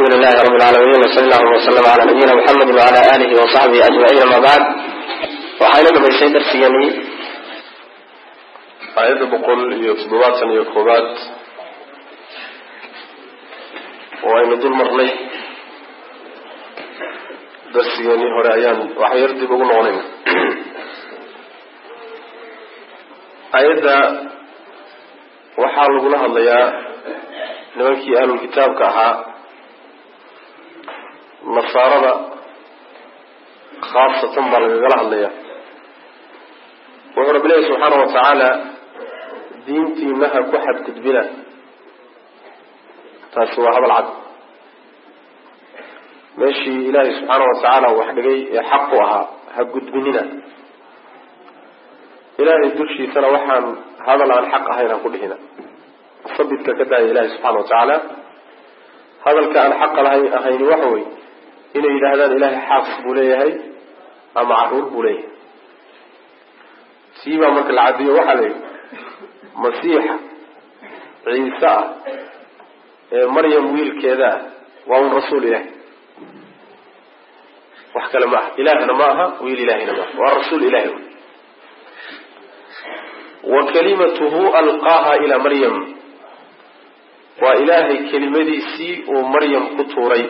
الحمد لله رب العالمين وصلى الله وسلم على نبينا محمد وعلى آله وصحبه أجمعين ما بعد وحين بيسي درسيني آيات بقول يتضبات يكوبات وإن دول مرلي درسيني هرايان وحيرتي بقول عنين آيات وحال لها الليا nimankii ahlul kitaabka ahaa nasaarada khaasatan baa lagagala hadlaya wuxuu rabbi leeyahy subxaana wa tacaala diintiina ha ku xadgudbina taasi waa hadal cad meeshii ilaahay subxaana wa tacaala wax dhigay ee xaqu ahaa ha gudbinina ilaahay dushiisana waxaan hadal aan xaq ahayn ha ku dhihina sabidka ka daaya ilaahay subxaana wa tacaala hadalka aan xaqa lahayn ahayni waxa wey inay yidhaahdaan ilaahay xaafis buu leeyahay ama caruur buu leeyahay sii baa marka la cadiyo waxaa la yidhi masiixa ciise ah ee maryam wiilkeeda ah waa un rasuul ilaahay wax kale ma aha ilaahna ma aha wiil ilaahayna ma aha waa rasuul ilaahay wa kalimatuhu alqaaha ilaa maryam waa ilaahay kelimadiisii uu maryam ku tuuray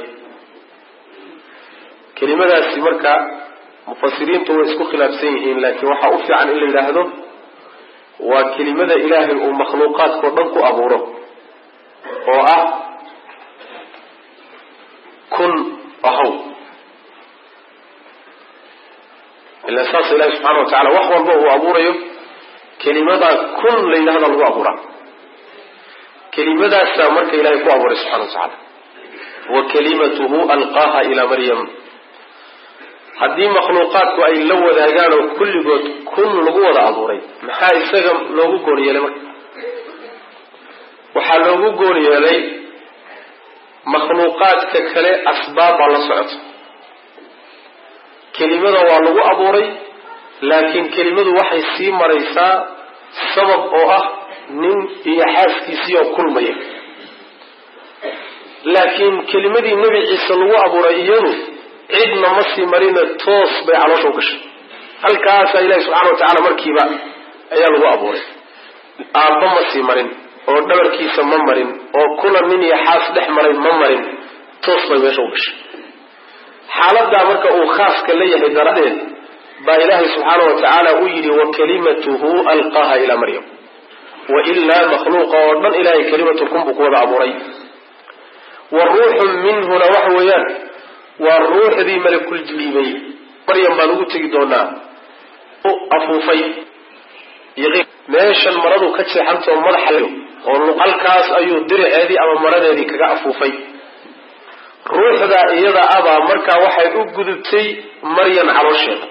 kelimadaasi marka mufasiriintu way isku khilaafsan yihiin laakiin waxaa u fiican in la yidhaahdo waa kelimada ilaahay uu makhluuqaadkao dhan ku abuuro oo ah kun ahow ila saas ilaahay subxaana wa tacala wax walba uu abuurayo kelimadaa kun la yidhahda lagu abuuraa kelimadaasa marka ilaahay ku abuuray subxana wa tacaala wa kalimatuhu alqaaha ilaa maryam haddii makhluuqaadku ay la wadaagaan oo kulligood kun lagu wada abuuray maxaa isaga loogu goon yeelay marka waxaa loogu goon yeelay makhluuqaadka kale asbaab baa la socota kelimada waa lagu abuuray laakiin kelimadu waxay sii maraysaa sabab oo ah nin iyo xaaskiisii oo kulmaya laakiin kelimadii nebi ciise lagu abuuray iyadu cidna ma sii marina toos bay caloosha u gashay halkaasaa ilaahi subxana wa tacaala markiiba ayaa lagu abuuray aabba ma sii marin oo dhabarkiisa ma marin oo kula nin iyo xaas dhex maray ma marin toos bay meesha u gashay xaaladaa marka uu khaaska la yahay daradeed baa ilaahay subxaana wa tacaala u yidhi wa kalimatuhu alqaaha ilaa maryam wailaa makhluuqa oo dhan ilaahay kelimatu kun buu ku wada abuuray wa ruuxun minhuna waxa weeyaan waa ruuxdii malakul jibriibay maryam baan ugu tegi doonaa u afuufay meeshan maradu ka jeexantoo madaxa oo luqalkaas ayuu diriceedii ama maradeedii kaga afuufay ruuxdaa iyada abaa markaa waxay u gudubtay maryam caloosheeda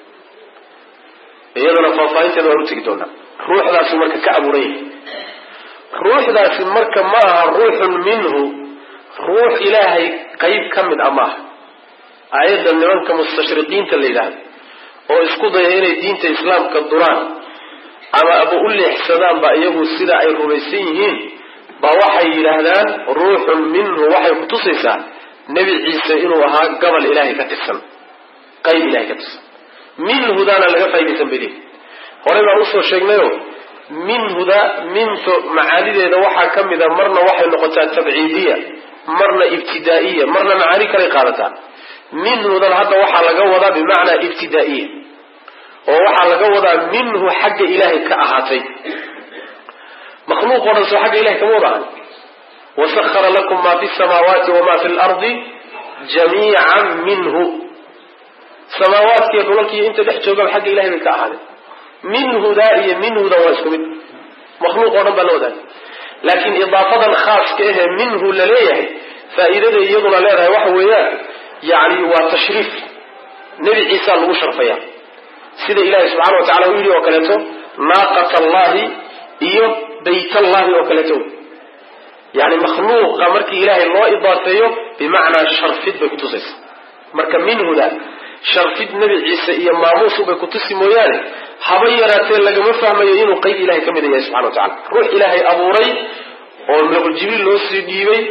iyadana faahfaahinteeda waan u tegi doonaa ruuxdaasi marka ka abuuran yahay ruuxdaasi marka ma aha ruuxun minhu ruux ilaahay qayb ka mid a maaha aayadda nimanka mustashriqiinta la yidhaahdo oo isku daya inay diinta islaamka duraan ama aba u leexsadaan ba iyagu sida ay rumaysan yihiin ba waxay yidhaahdaan ruuxun minhu waxay kutusaysaa nebi ciise inuu ahaa gobol ilaahay ka tirsan qayb ilahay ka tirsan minhudaana laga faa'idaysan badi horey baan usoo sheegnayo minhuda minto macaanideeda waxaa ka mida marna waxay noqotaa tabciidiya marna ibtidaa'iya marna macaani kalay qaadataa minhudan hadda waxaa laga wadaa bimacnaa ibtidaa'iya oo waxaa laga wadaa minhu xagga ilaahay ka ahaatay makhluuq o dhan soo xagga ilahay kama wada ahan wasahara lakum ma fi samaawaati wama fi lardi jamiican minhu samaawaadkiiyo dhulalkiiyo inta dhex joogaba xagga ilahay bay ka ahaadeen minhudaa iyo minhudan waa isku mid makhluuq oo dhan baa la wadaagay laakiin idaafadan khaaska ahee minhu la leeyahay faa'iidada iyaduna leedahay waxa weeyaan yacni waa tashriif nebi ciisa lagu sharfaya sida ilaahay subxana wa tacala u yidhi oo kaleeto naaqat allahi iyo bayt allahi oo kaleeto yani makhluuqa markii ilaahay loo idaafeeyo bimacnaa sharfid bay kutusaysa marka minhuda sharfid nebi ciise iyo maamuusu bay kutusi mooyaane haba yaraatee lagama fahmayo inuu qayb ilahay ka mid yahay subxana wa tacala ruux ilaahay abuuray oo malakul jibriil loo sii dhiibay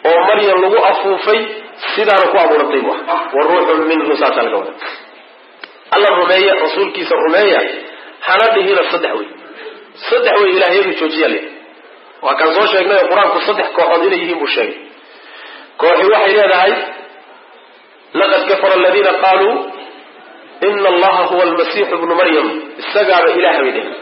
oo maryam lagu afuufay sidaana ku abuuratay wa ruuxun minhu saasa laga wada alla rumeeya rasuulkiisa rumeeya hana dhihina saddex way ilaahayadu joojiyale waa kan soo sheegnay quraanku saddex kooxood inay yihiin buu sheegay kooxi waxay leedahay laqad kafara alladina qaaluu ina allaha huwa almasiix ibnu maryam isagaaba ilaah bay dheheen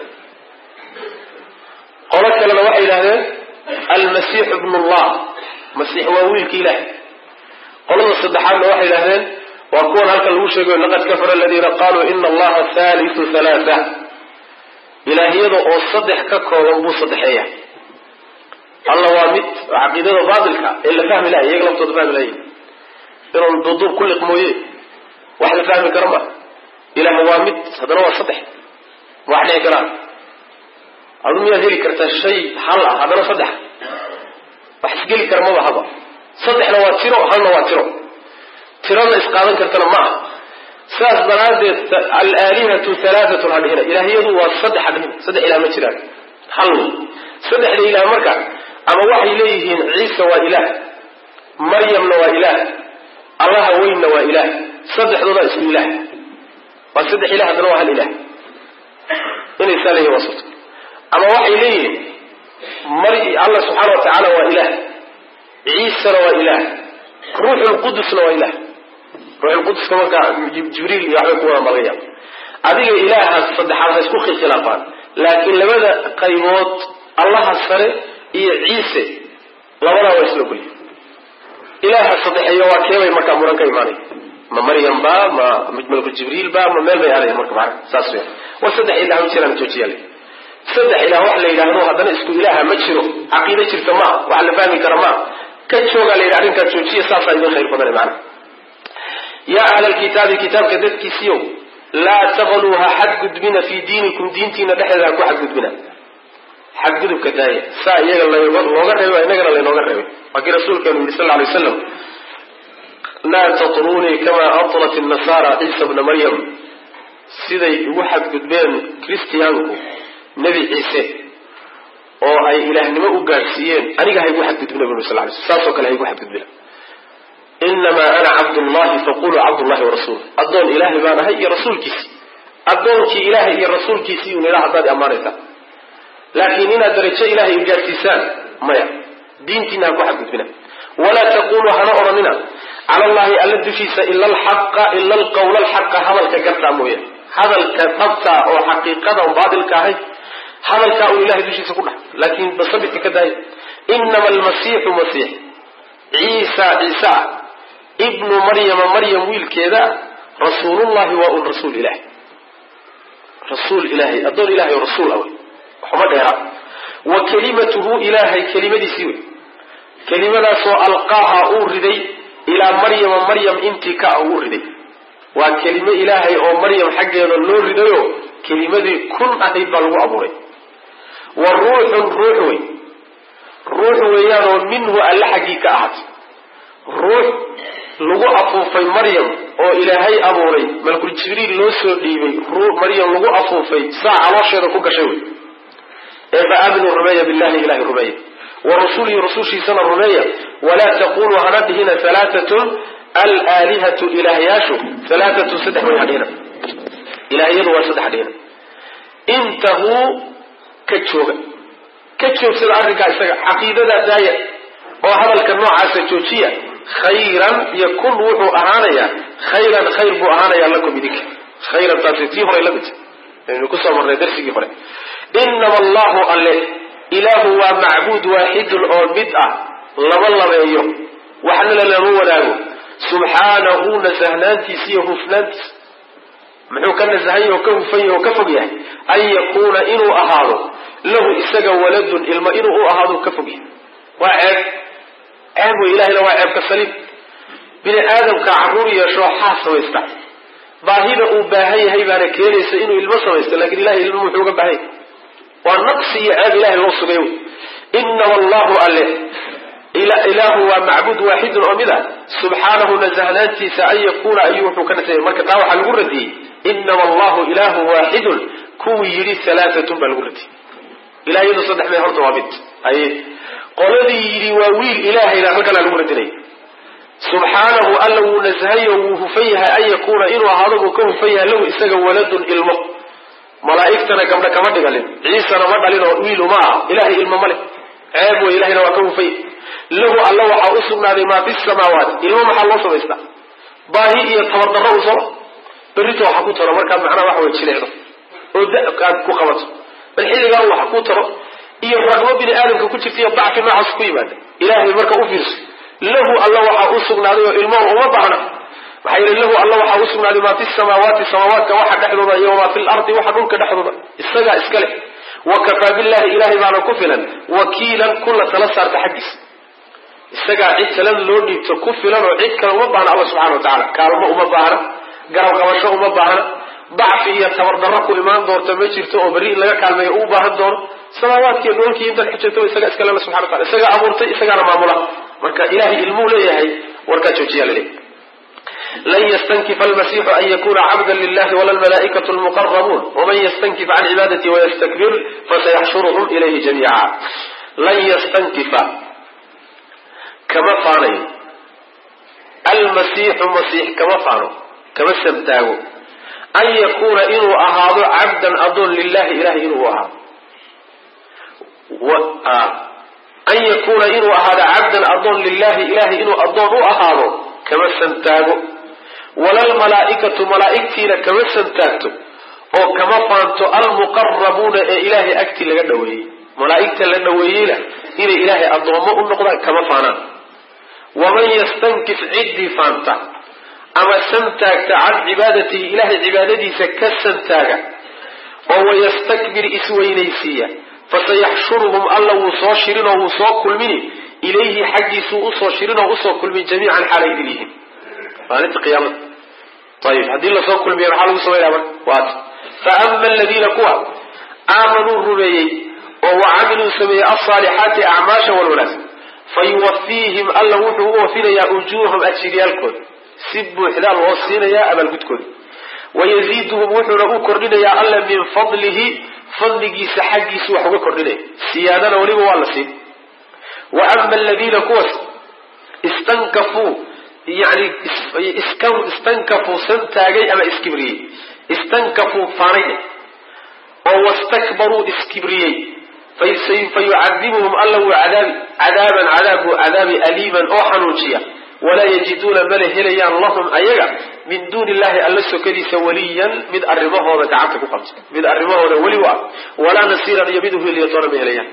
qolo kalena waxay yidhahdeen almasiix ibnu allah masiix waa wiilka ilaah qolada saddexaadna waxay yidhahdeen waa kuwan halkan lagu sheegayo laqad kafara alladina qaaluu ina allaha thalithu thalatha ilaahiyada oo saddex ka kooban buu saddexeeya alla waa mid caqiidada baatilka ee la fahmi lahay iyaga laftooda fahmi lahayn inuu duduub ku liqmooye wax la fahmi kara ma ilaah waa mid haddana waa saddex wax dhici karaan adu miyaad heli kartaa shay hal ah haddana saddex wax isgeli kara maba haba saddexna waa tiro halna waa tirada isqaadan kartana ma aha saas daraaddeed alaalihatu halaatatun hadhihina ilaahiyadu waa saddex hadhihina saddex ilaah ma jiraan hal saddexda ilaah marka ama waxay leeyihiin ciisa waa ilaah maryamna waa ilaah allaha weynna waa ilaah saddexdooda isku ilaah waa saddex ilaah haddana waa hal ilaah inay saa leeyihin waa surto ama waxay leeyihiin allah subxaana wa tacaala waa ilaah ciisana waa ilaah ruuxulqudusna waa ilaah ruuxulquduska markaa jibriil iyo waxbay ku wada malgaya adiga ilaahaas saddexaad ha isku khilaafaan laakiin labada qaybood allaha sare iyo ciise labadaa waa isla goliy ilaaha saddexeeyo waa keebay markaa muran ka imaanay ma maryam ba ma malku jibriil ba ma meel bay aadayan marka maa saas weya war saddex ilaah ma jiraan joojiyale saddex ilaah wax la yidhaahdo haddana isku ilaaha ma jiro caqiide jirta maa wax la fahmi kara maa ka joogaa la yidhi arrinkaa joojiya saasaa idin khayr badane macana yaa ahla alkitaabi kitaabka dadkiisiyow laa taqluu ha xadgudbina fii diinikum diintiina dhexdeeda ha ku xadgudbina xadgudubka daaya saa iyaga looga reebay inagana laynooga reebay waa kii rasuulkeenu yidhi sal lla alay wasalam laa tatrunii kama atlat innasaara ciisa bna maryam siday ugu xadgudbeen kristiyaanku nebi ciise oo ay ilaahnimo u gaadhsiiyeen aniga ha igu xadgudbina bu sal lay sl saasoo kale ha igu xadgudbina inamaa ana cabdullahi faquluu cabdullahi warasuul addoon ilaahay baan ahay iyo rasuulkiisii addoonkii ilaahay iyo rasuulkiisii un idhaa haddaad ammaanaysaa laakiin inaad darajo ilaahay gaadhsiisaan maya diintiina ha ku xadgudbina walaa taquluu hana odhanina cala allahi alla dushiisa ila alqawla alxaqa hadalka gartaa mooye hadalka dhabtaa oo xaqiiqada baatilka ahay hadalkaa uu ilahay dushiisa ku dhax laakiin basabidka ka daaya inama almasiixu masiix ciisa ibnu maryama maryam wiilkeeda rasuulullahi waa un rasuul ilaahay addoon ilahay oo rasuul ah wey waxuma dheera wa kalimatuhu ilaahay kelimadiisii wey kelimadaasoo alqaaha uu riday ilaa maryama maryam intii ka uu riday waa kelime ilaahay oo maryam xaggeeda loo ridayo kelimadii kun ahayd baa lagu abuuray wa ruuxun ruux weeyaanoo minhu alla xaggii ka ahaatay ruux lagu afuufay maryam oo ilaahay abuuray malkul jibriil loo soo dhiibay maryam lagu afuufay saa caloosheeda ku gashay wey ee fa aaminuu rumeeya billahi ilahay rumeeya wa rasuulihi rusushiisana rumeeya walaa taquluu hana dhihina halaatatun alaalihatu ilaahyaashu halaatatun saddex way hadhihina ilaahiyadu waa saddex hadhihina intahuu ka joogsada arrinkaa isaga caqiidadaa daaya oo hadalka noocaasa joojiya khayran yakun wuxuu ahaanayaa khayran khayr buu ahaanayaa lakum idinka khayran taasi tii hore la mid aynu kusoo marnay darsigii hore inama allahu alle ilaahu waa macbuud waaxidun oo mid ah lama labeeyo waxna lama wadaago subxaanahu nasahnaantiisa iyo hufnaantiisa muxuu ka nasahan yahy oo ka hufan yahy oo ka fog yahay an yakuuna inuu ahaado lahu isaga waladun ilma inuu u ahaado ka fog yahay waa ceeb wey ilahayna waa ceebka saliim bini aadamka carruur yeesho xaas samaysta baahida uu baahan yahay baana keenaysa inuu ilmo samaysto lakin ilahay ilmo muxuu uga baahan yahay waa naqsi iyo ceeb ilahay loo sugay wey inama allahu alle ilaahu waa macbuud waaxidun oo mid ah subxaanahu nasahnaantiisa an yakuuna ayuu wuxuu ka nasahaya marka taa waxaa lagu radiyey inama allahu ilaahu waaxidun kuwii yidhi halaatatun baa lagu radiyey ilahyadu saddex bay horta waa mid qoladii yidhi waa wiil ilaahayna halkana lagu radinaya subxaanahu alla wuu nasahayo wuu hufan yahay an yakuuna inuu ahaado buu ka hufan yahay lahu isaga waladun ilmo malaa'igtana gabdha kama dhigalin ciisana ma dhalin oo wiil uma aha ilahay ilmo ma leh ceeb wey ilahayna waa ka hufan yahay lahu alla waxaa u sugnaaday maa fi samaawaat ilmo maxaa loo samaystaa baahi iyo tabardarro u soo berrito waxa ku taro markaad macnaha waxa way jileecdo oo aad ku qabato bal xilligaa waxa ku taro iyo ragmo bini aadamka ku jirta iyo dacfi noocaas ku yimaada ilaahay marka u fiirso lahu alla waxaa u sugnaaday oo ilmo uma baahna maxaa yeele lahu alla waxaa u sugnaaday maa fi samaawaati samaawaadka waxa dhexdooda iyo maa fi lardi waxa dhulka dhexdooda isagaa iska leh wakafaa billahi ilahay baana ku filan wakiilan kula tala saarta xaggiisa isagaa cid talada loo dhiibto ku filan oo cid kale uma baahna alla subxana watacala kaalmo uma baahna garab qabasho uma baahna dacfi iyo tabardarro ku imaan doonta ma jirto oo berri in laga kaalmeeyo u baahan doono samaawaadkiiyo dhoolkii intaad xujirto isaga iska lena subxana watacala isagaa abuurtay isagaana maamula marka ilahay ilmuu leeyahay warkaa joojiyaa laleeyahy lan yastankifa almasiixu an yakuna cabdan lilahi wala almalaa'ikatu almuqarabuun waman yastankif can cibaadati wayastakbir fasayaxshuruhum ilayhi jamiica lan yastankifa kama faanayo almasiixu masiix kama faano kama sabtaago an yakuuna inuu ahaado cabdan adoon lilahi ilahay inuu ahaado an yakuuna inuu ahaado cabdan adoon lilahi ilahay inuu adoon u ahaado kama santaago wala almalaa'ikatu malaa'igtiina kama santaagto oo kama faanto almuqarabuuna ee ilaahay agtii laga dhaweeyey malaa'igta la dhaweeyeyna inay ilaahay addoommo u noqdaan kama faanaan waman yastankif ciddii faanta ama santaagta can cibaadatihi ilaahay cibaadadiisa ka santaaga oo wayastakbir isweynaysiiya fasayaxshuruhum alla wuu soo shirin oo wuu soo kulmini ilayhi xaggiisuu usoo shirin oo usoo kulmin jamiican xaalay idin yihiin maalinta qiyaamada ayib haddii lasoo kulmiya maxaa lagu samaynaya marka waat fa ama aladiina kuwa aamanuu rumeeyey oo wacamiluu sameeyey alsaalixaati acmaasha walwanaagsan fayuwafiihim alla wuxuu u wafinayaa ujuurahum ajiryaalkooda si buuxdaa loo siinayaa abaalgudkooda wayaziiduhum wuxuuna u kordhinayaa alla min fadlihi fadligiisa xaggiisu wax uga kordhinaya siyaadana weliba waa la siin wa ama aladiina kuwas istankafuu yani istankafuu santaagay ama iskibriyey istankafuu faanay oo wastakbaruu iskibriyey fayucadibuhum alla wuu cadaabi cadaaban cadaab buu cadaabi aliiman oo xanuujiya walaa yajiduuna mala helayaan lahum ayaga min duuni illahi alla sokadiisa waliyan mid arrimahooda gacanta ku qabta mid arrimahooda weli u ah walaa nasiiran iyo mid uhiliyatoona ma helayaan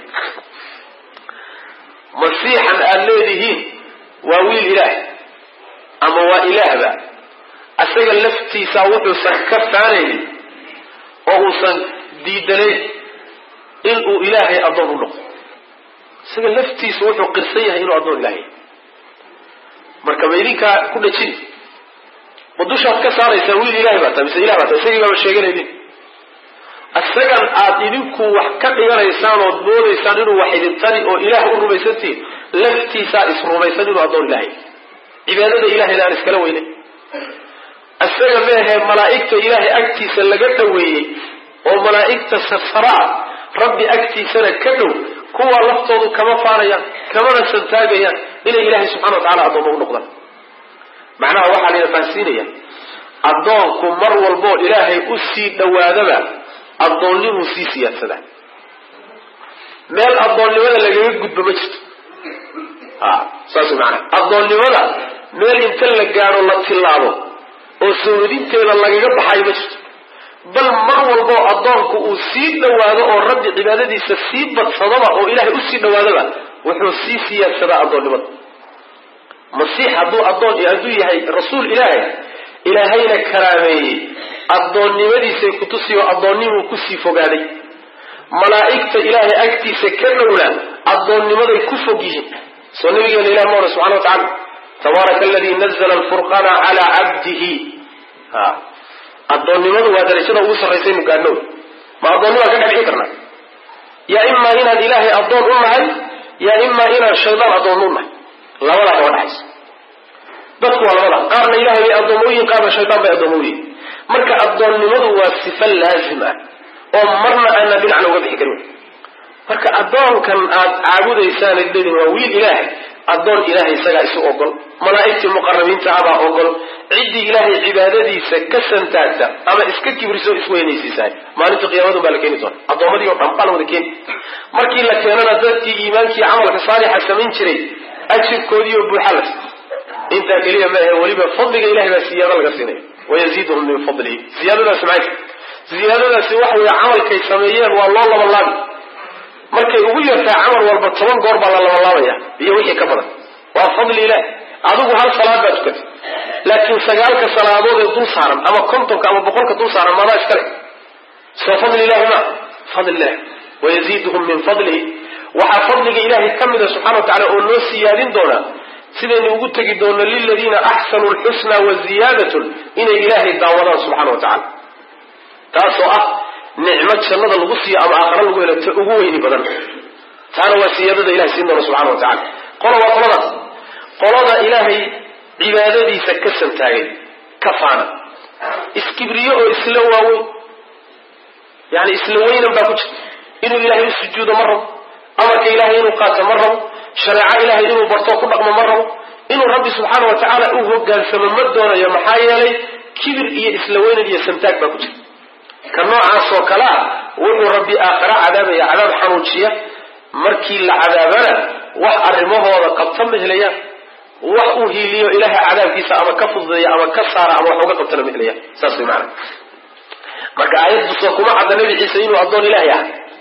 masiixan aad leedihiin waa wiil ilaah ama waa ilaahba asaga laftiisa wuxuusan ka faanaynin oo uusan diidanayn inuu ilaahay addoon u noqdo isaga laftiisa wuxuu qirsan yahay inuu addoon ilaahay marka ma idinkaa ku dhajini ma dushaad ka saaraysaa wiil ilahay baa tahay mise ilah baa tahay isagii baaba sheeganaynin isagan aad idinku wax ka dhiganaysaan ood moodaysaan inuu wax idin tari oo ilaah u rumaysantihiin laftiisaa isrumaysan inuu addoon ilaahay cibaadada ilahayna aan iskala weyne isaga meehee malaa'igta ilaahay agtiisa laga dhaweeyey oo malaa'igta sarsara rabbi agtiisana ka dhow kuwa laftoodu kama faanayaan kamana santaagayaan inay ilaahay subxana wa tacala addoommo u noqdaan macnaha waxaa layna fahansiinaya addoonku mar walboo ilaahay u sii dhowaadaba addoonnimuu sii siyaadsadaa meel addoonnimada lagaga gudbo ma jirto saas macnaa addoonnimada meel inta la gaadho la tillaabo oo sawdinteeda lagaga baxayo ma jirto bal mar walboo addoonku uu sii dhowaado oo rabbi cibaadadiisa sii badsadaba oo ilaahay usii dhowaadaba wuxuu sii siyaadsadaa addoonnimada masiix hadduu yahay rasuul ilaahay ilaahayna karaameeyey addoonnimadiisay kutusiyo addoonnimuu kusii fogaaday malaa'igta ilaahay agtiisa ka dhowna addoonnimaday ku fog yihiin soo nabigeena ilah ma ohan subxana wa tacala tabaaraka aladii nazla alfurqana calaa cabdihi addoonnimadu waa darajada ugu sarraysaynu gaadhnow ma addoonnimaan ka dhexbixin karnaa yaa imaa inaan ilaahay addoon u nahay yaa imaa inaan shaydaan addoon u nahay labadaa kaba dhaxaysa dadku waa labadaa qaarna ilahay bay addoomo u yihin qaarna shaydaan bay addoomo u yihin marka addoonnimadu waa sifa laazim ah oo marna aanna dhinacna uga bixi karin marka adoonkan aad caabudaysaan idin waa wiil ilaahay adoon ilaahay isagaa isu ogol malaa'igtii muqarrabiinta abaa ogol ciddii ilaahay cibaadadiisa ka santaagta ama iska kibriso isweynaysiisahay maalinta qiyaamadu baa la keeni doona addoommadii oo dhan baa la wada keeni markii la keenana dadkii iimaankii camalka saalixa samayn jiray ajirkoodii oo buuxa la intaa keliya maahe weliba fadliga ilahay baa siyaado laga siinaya wayaziiduhum min fadlihi ziyaadadaasi maxay ziyaadadaasi waxa weeye camalkay sameeyeen waa loo labalaabi markay ugu yartaa camal walba 10 goor baa la labalaabaya iyo wixii ka badan waa fadli ilaah adigu hal salaad baad tukatay laakiin 9 salaadood ee dul saaran ama 50 ama 100 dul saaran ma baa iskale soo fadli ilaah ma fadli ilaah wayaziiduhum min fadlihi waxa fadliga ilaahi kamida subhanahu wa ta'ala oo loo siyaadin doona sidaynu ugu tagi doono lilladina ahsanu alhusna wa ziyadatun ina ilaahi daawadan subhanahu wa ta'ala taasoo ah nicmad jannada lagu siiyo ama aakhira lagu helo ugu weyni badan taana waa siyaadada ilaahi siin doona subhanahu wa ta'ala qolada ilaahay cibaadadiisa ka santaagay kafaana iskibriyo oo isla waaweyn yani isla weynan baa ku jirta inuu ilaahay u sujuudo marro amarka ilaahay inuu qaato marro shariica ilaahay inuu barto ku dhaqmo marro inuu rabbi subhanahu wa ta'ala u hoggaansamo ma doonayo maxaa yeelay kibir iyo isla weynan iyo santaag baa ku jirta ka noocaas oo kala wuxuu rabbi aakhira cadaabaya cadaab xanuujiya markii la cadaabana wax arrimahooda qabta mehelaya wax uu hiiliyo ilaahay cadaabkiisa ama ka fududeeya ama ka saara ama wax uga qabtana mehelaya saas way macna marka aayaddu soo kuma cadda nabi ciise inuu adoon ilaahay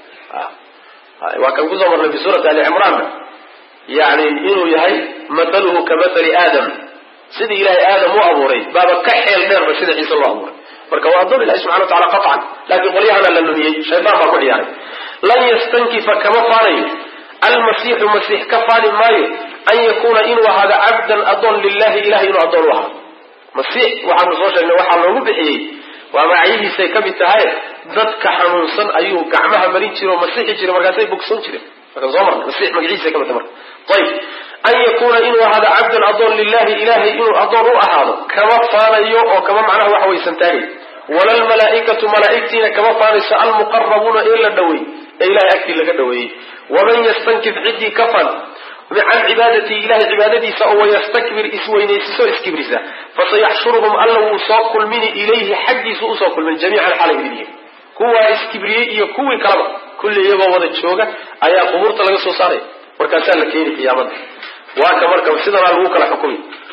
waa kan kusoo marnay fi suurati ali cimraan yani inuu yahay mathaluhu kamathali aadam sidii ilaahay aadam u abuuray baaba ka xeel dheerba sida ciise loo abuuray marka waa adoon ilahi subxana wa tacala qaطcan laakiin qolyahana la lumiyey shaydaan baa ku ciyaaray lan yastankifa kama faanayo almasiixu masiix ka faani maayo an yakuuna inuu ahaado cabdan adoon lilahi ilahay inuu adoon u ahaado masiix waxaanu soo sheegnay waxaa loogu bixiyey waa magacyihiisay ka mid tahay dadka xanuunsan ayuu gacmaha marin jire oo masixi jire markaasay bogsoon jireen markaan soo marnay masiix magaciisay ka mid tahay marka ayib an yakuuna inuu ahaado cabdan adoon lilahi ilahay inuu adoon u ahaado kama faanayo oo kama macnaha waxa way santaagay wala almalaa'ikatu malaa'igtiina kama faanayso almuqarrabuuna ee la dhaweey ee ilahay agtii laga dhaweeyey waman yastankif ciddii ka fan can cibaadati ilahay cibaadadiisa oo wayastakbir isweynaysiso iskibrisa fasayaxshuruhum alla wuu soo kulmini ilayhi xaggiisu usoo kulmin jamiican xalay idinyihin kuwaa iskibriyey iyo kuwii kalaba kulli iyagoo wada jooga ayaa qubuurta laga soo saaraya markaasaa la keeni qiyaamada waa ka marka sidanaa lagu kala xukumi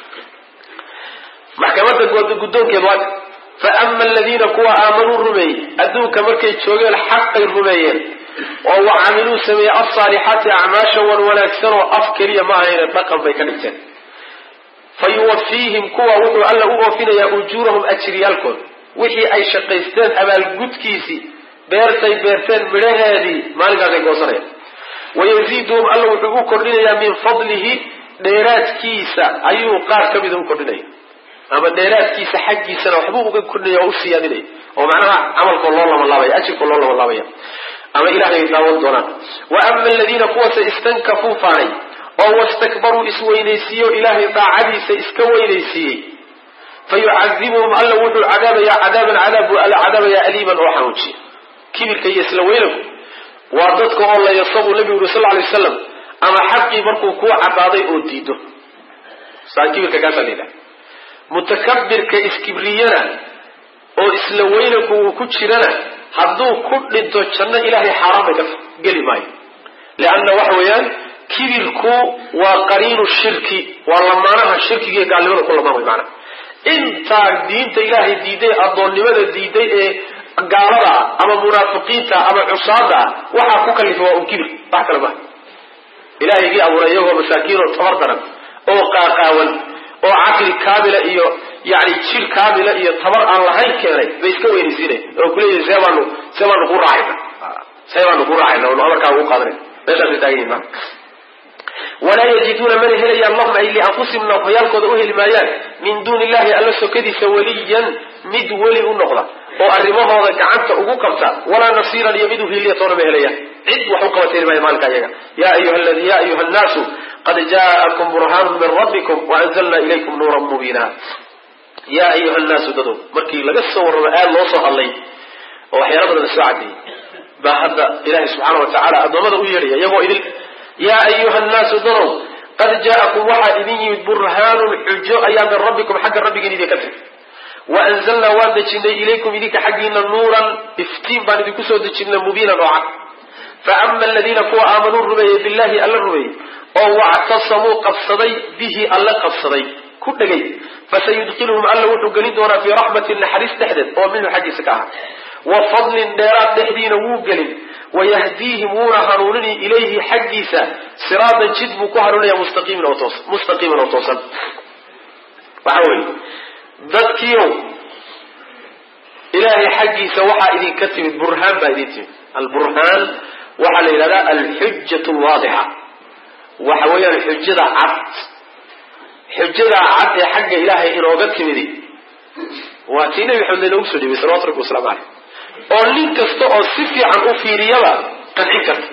maxkamada guddoonkeed waa ka fa ama aladiina kuwa aamanuu rumeeyey adduunka markay joogeen xaqay rumeeyeen oo wacamiluu sameeyey alsaalixaati acmaasha wan wanaagsan oo af keliya ma ahayne dhaqan bay ka dhigteen fa yuwafiihim kuwa wuxuu alla u oofinayaa ujuurahum ajriyaalkood wixii ay shaqaysteen abaalgudkiisii beertay beerteen midhaheedii maalinkaasay goosanayaan wayaziiduhum alla wuxuu u kordhinayaa min fadlihi dheeraadkiisa ayuu qaar ka mida u kordhinaya ama dheeraadkiisa xaggiisana waxbuu uga kordhinaya oo u siyaadinaya oo macnaha camalkoo loo lamalaabaya ajirkoo loo lamalaabaya ama ilahay daawan doonaan wa ama aladiina kuwase istankafuu faanay oo wastakbaruu isweynaysiiyo ilaahay daacadiisa iska weynaysiiyey fayucadibuhum alla wuxuu cadaabayaa cadaaban cadaab buu alla cadaabayaa aliiman oo xanuujiya kibirka iyo isla weynanku waa dadka oo la yasabu nabigu uri sal lla alay wasalam ama xaqii markuu kuu cadaaday oo diido saa kibirka kaasaa la yidhaha mutakabirka iskibriyana oo isla weynanku uu ku jirana hadduu ku dhinto janno ilaahay xaaraan bay ka geli maayo lianna waxa weeyaan kibirku waa qariinu shirki waa lamaanaha shirkiga iyo gaalnimada ku lamaan way macnaha intaa diinta ilaahay diiday addoonnimada diiday ee gaalada ama munaafiqiinta ama cusaada waxaa ku kalifa waa un kibir wax kale maaha ilahaygii abuuray iyagoo masaakiin oo tabar daran oo qaaqaawan oo caqli kaamila iyo yani jir kaamila iyo tabar aan lahayn keenay bay iska weynaysiinaya oo kuleeyahay see baanu ku raacayna onu amarkaa ugu qaadanay meeshaasay taagan yihin marka walaa yajiduuna mana helayaan lahum ay lianfusihim nafyaalkooda u heli maayaan min duuni illahi alla sokadiisa waliyan mid weli u noqda oo arrimahooda gacanta ugu qabta walaa nasiiran iyo mid u hiiliya toona ma helayaan cid wax u qabata heli maayo maalinka iyaga ya ayuha annaasu qad jaa'akum burhaanu min rabbikum waanzalna ilaykum nuuran mubiina ya ayuha annaasu dadow markii laga soo warramo aad loo soo hadlay oo waxyaala badan soo cadeeyey هذا إله سبحانه وتعالى أضمده يري يبو إذن يا أيها الناس ضروا قد جاءكم واحد إذن برهان الحجة أيام من ربكم حق ربك إذن كتب وأنزلنا وادجنا إليكم إذنك حقنا نورا افتين بعد كسو دجنا مبينا رعا فأما الذين فوا آمنوا الربي بالله ألا الربي أو اعتصموا قصدي به ألا قصدي كل جاي فسيدخلهم ألا وتقلد ورا في رحمة النحريس تحدث ومنه حق سكاها وفضل النارات تحدين وقلد ويهديهم ونهرونني إليه حقيسا صراطا جد مكهرون مستقيما وتوصل وحاول ذاتكيو إلهي حقيسا وحا إذن كتب البرهان بأيديتهم البرهان وحا ليلة الحجة الواضحة وحويا الحجة عبد حجة عبد حق إلهي إنه قتب ذي واتينا بحمد نوسو جميع صلوات ربك وسلام عليه oo nin kasta oo si fiican u fiiriyaba qancin karta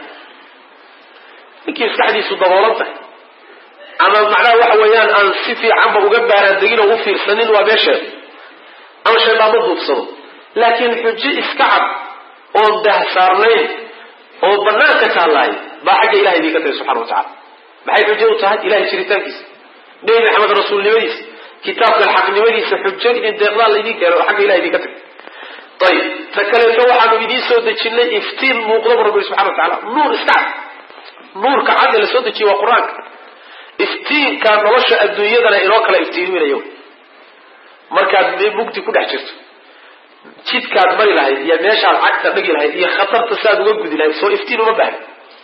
ninkii saxdiisu daboolan tahay ama macnaha waxa weeyaan aan si fiicanba uga baaraandegin oo u fiirsanin waa beesheed ama shaydaanba duubsado laakiin xujo iska cad oo dahsaarnayn oo banaanka taalaay baa xagga ilahay idinka tahay subxana wa tacaala maxay xujo u tahay ilahay jiritaankiisa nebi maxamed rasuulnimadiisa kitaabka xaqnimadiisa xujo idin deeqdaa laydin keeno oo xagga ilahay idinka tahay طيب فكلمه waxaanu idin soo dejinay iftiin muuqdo rabbi subhanahu wa ta'ala nuur istaad nuur ka cad la soo dejiyo waa quraanka iftiin ka nolosha adduunyada inoo kala iftiiminayo markaad mugdi ku dhex jirto jidkaad mari lahayd iyo meeshaad cagta dhigi lahayd iyo khatarta saad uga gudi lahayd soo iftiin uma baahan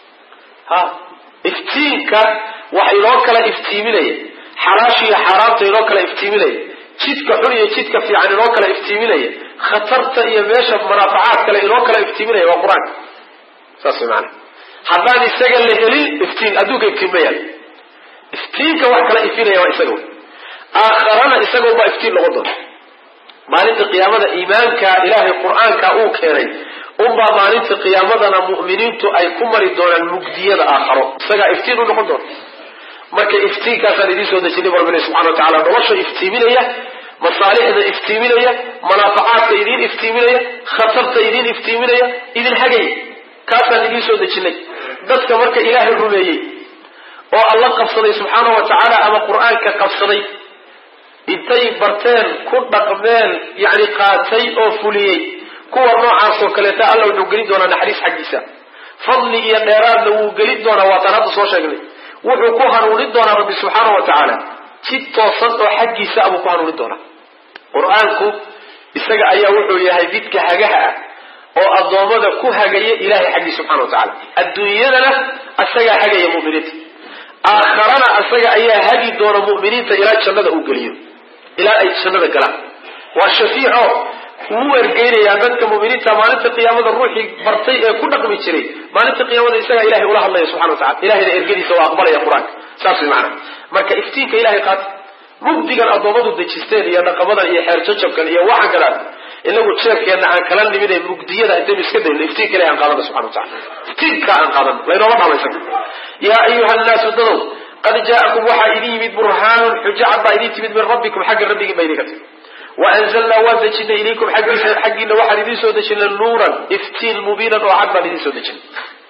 ha iftiinka waxa inoo kala iftiiminaya xalaashi iyo xaraamta inoo kala iftiiminaya jidka xun iyo jidka fiican inoo kala iftiiminaya khatarta iyo meesha manaafacaad kale inoo kala iftiiminaya waa quraanka saas macna haddaan isaga la helin iftiin adduunka iftiimaya iftiinka wax kala ifinaya waa isaga aakharana isagoo baa iftiin noqon doona maalinta qiyaamada iimaanka ilaahay qur'aanka uu keenay umbaa maalinta qiyaamadana mu'miniintu ay ku mari doonaan mugdiyada aakharo isagaa iftiin u noqon doona marka iftiinkaasaan idiin soo dejinay rabbi subxana wa tacaala nolosha iftiiminaya masaalixda iftiiminaya manaafacaadka idiin iftiiminaya khatarta idiin iftiiminaya idin hagay kaasaan idiin soo dejinay dadka marka ilaahay rumeeyey oo alla qabsaday subxaana wa tacaala ama qur'aanka qabsaday intay barteen ku dhaqmeen yani qaatay oo fuliyey kuwa noocaas oo kaleeta alla wuxuu gelin doonaa naxariis xaggiisa fadli iyo dheeraadna wuu gelin doonaa waataan hadda soo sheegnay wuxuu ku hanuunin doonaa rabbi subxaana wa tacaala jid toosan oo xaggiisa abuu ku hanuunin doonaa qur-aanku isaga ayaa wuxuu yahay midka hagaha ah oo addoommada ku hagaya ilahay xaggii subxana wa tacaala adduunyadana asagaa hagaya mu'miniinta aakharana asaga ayaa hagi doona mu'miniinta ilaa jannada uu geliyo ilaa ay jannada galaan waa shafiico wuu ergeynayaa dadka mu'miniinta maalinta qiyaamada ruuxii bartay ee ku dhaqmi jiray maalinta qiyaamada isagaa ilahay ula hadlaya subxana wa tacala ilahayna ergadiisa waa aqbalaya qur-aanka saas way macana marka iftiinka ilahay qaata mugdigan addoommadu dejisteen iyo dhaqamadan iyo xeer jajabkan iyo waxan kalaad inagu jeerkeenna aan kala nimid ee mugdiyada intaynu iska dayno iftiinka ilahay aan qaadano subxana wa tacala iftiinka aan qaadano laynooma dhamaysan yaa ayuha annaasu dadow qad jaa'akum waxaa idin yimid burhaanun xujo cad baa idin timid min rabbikum xagga rabbigii baa idinka timid waanzalnaa waan dejinay ilaykum xaggiina waxaan idin soo dejinay nuuran iftiin mubiinan oo cad baan idin soo dejinay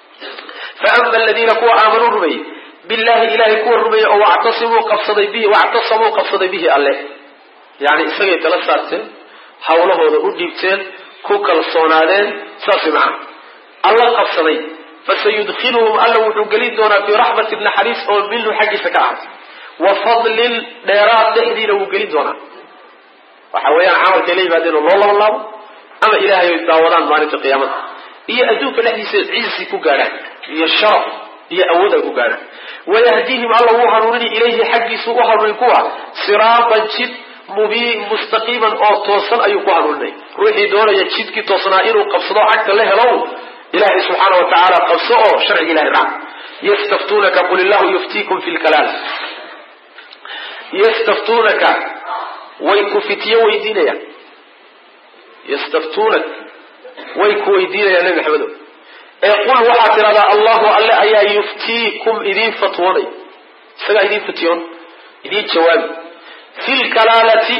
faama aladiina kuwa aamanuu rumeeyey billahi ilahay kuwa rumeeyey oo wactasamuu qabsaday bihi alle yani isagay tala saarteen hawlahooda u dhiibteen ku kalsoonaadeen saas macana alla qabsaday fasayudkhiluhum alla wuxuu gelin doonaa fii raxmatin naxariis oo minhu xaggiisa ka ahaatay wa fadlin dheeraad dhexdiina wuu gelin doonaa waxa weeyaan camalkay la yimaadeen oo loo labanlaabo ama ilaahay ay daawadaan maalinta qiyaamada iyo adduunka dhexdiisa ciisi ku gaadhaan iyo sharaf iyo awood ay ku gaadhaan wayahdiihim alla wuu hanuunini ilayhi xaggiisu u hanuunin kuwa siraatan jid mubiin mustaqiiman oo toosan ayuu ku hanuuninay ruuxii doonaya jidkii toosnaa inuu qabsado cagta la helo ilaahay subxaana wa tacaala qabso oo sharciga ilahay raac yastaftuunaka qul illahu yuftiikum fi lkalaal yastaftuunaka way ku fityo weydiinayaan yastaftuunak way ku weydiinayaan nabi maxamedow ee qul waxaad tidhahdaa allahu alle ayaa yuftiikum idiin fatwoonay isagaa idiin fityoon idiin jawaabi fi lkalaalati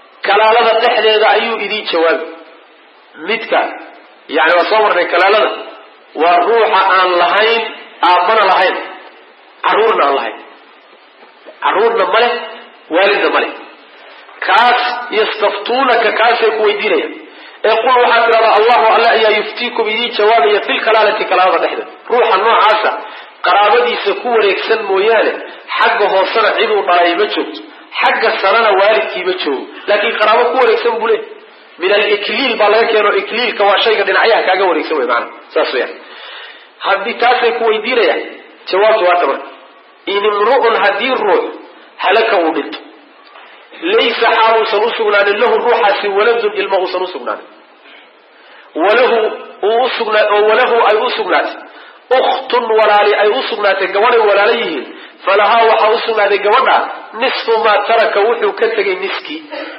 kalaalada dhexdeeda ayuu idiin jawaabi midka yani waa soo marnay kalaalada وروح عن لهين أبنا لهين عرورنا لهين عرورنا ملك والدنا ملك كاس يستفتونك كاس يكويدينيا يقول حتى الله ألا يفتيك به جوابي في الكلالة كلالة نحن روح النوع عاسى قرابدي سكور يكسن مويانه حقه صنع عدو ضرائي بجوت حق السنة والدكي بجوت لكن قرابة كور يكسن بوليه من الإكليل بلاكينو إكليل كواشيك دين عياه كاقور يكسوي معنا ساسويا هدي تاسي كويدينيا جواب واتبر إن امرؤ هدي الروح هلك وبلت ليس حاو سنسقنا له الروح ولد الماء سنسقنا وله أي أسقنات أخت ولالي أي أسقنات قواني ولاليه فلها وحا أسقنات قوانا نصف ما ترك وحو كتغي نسكي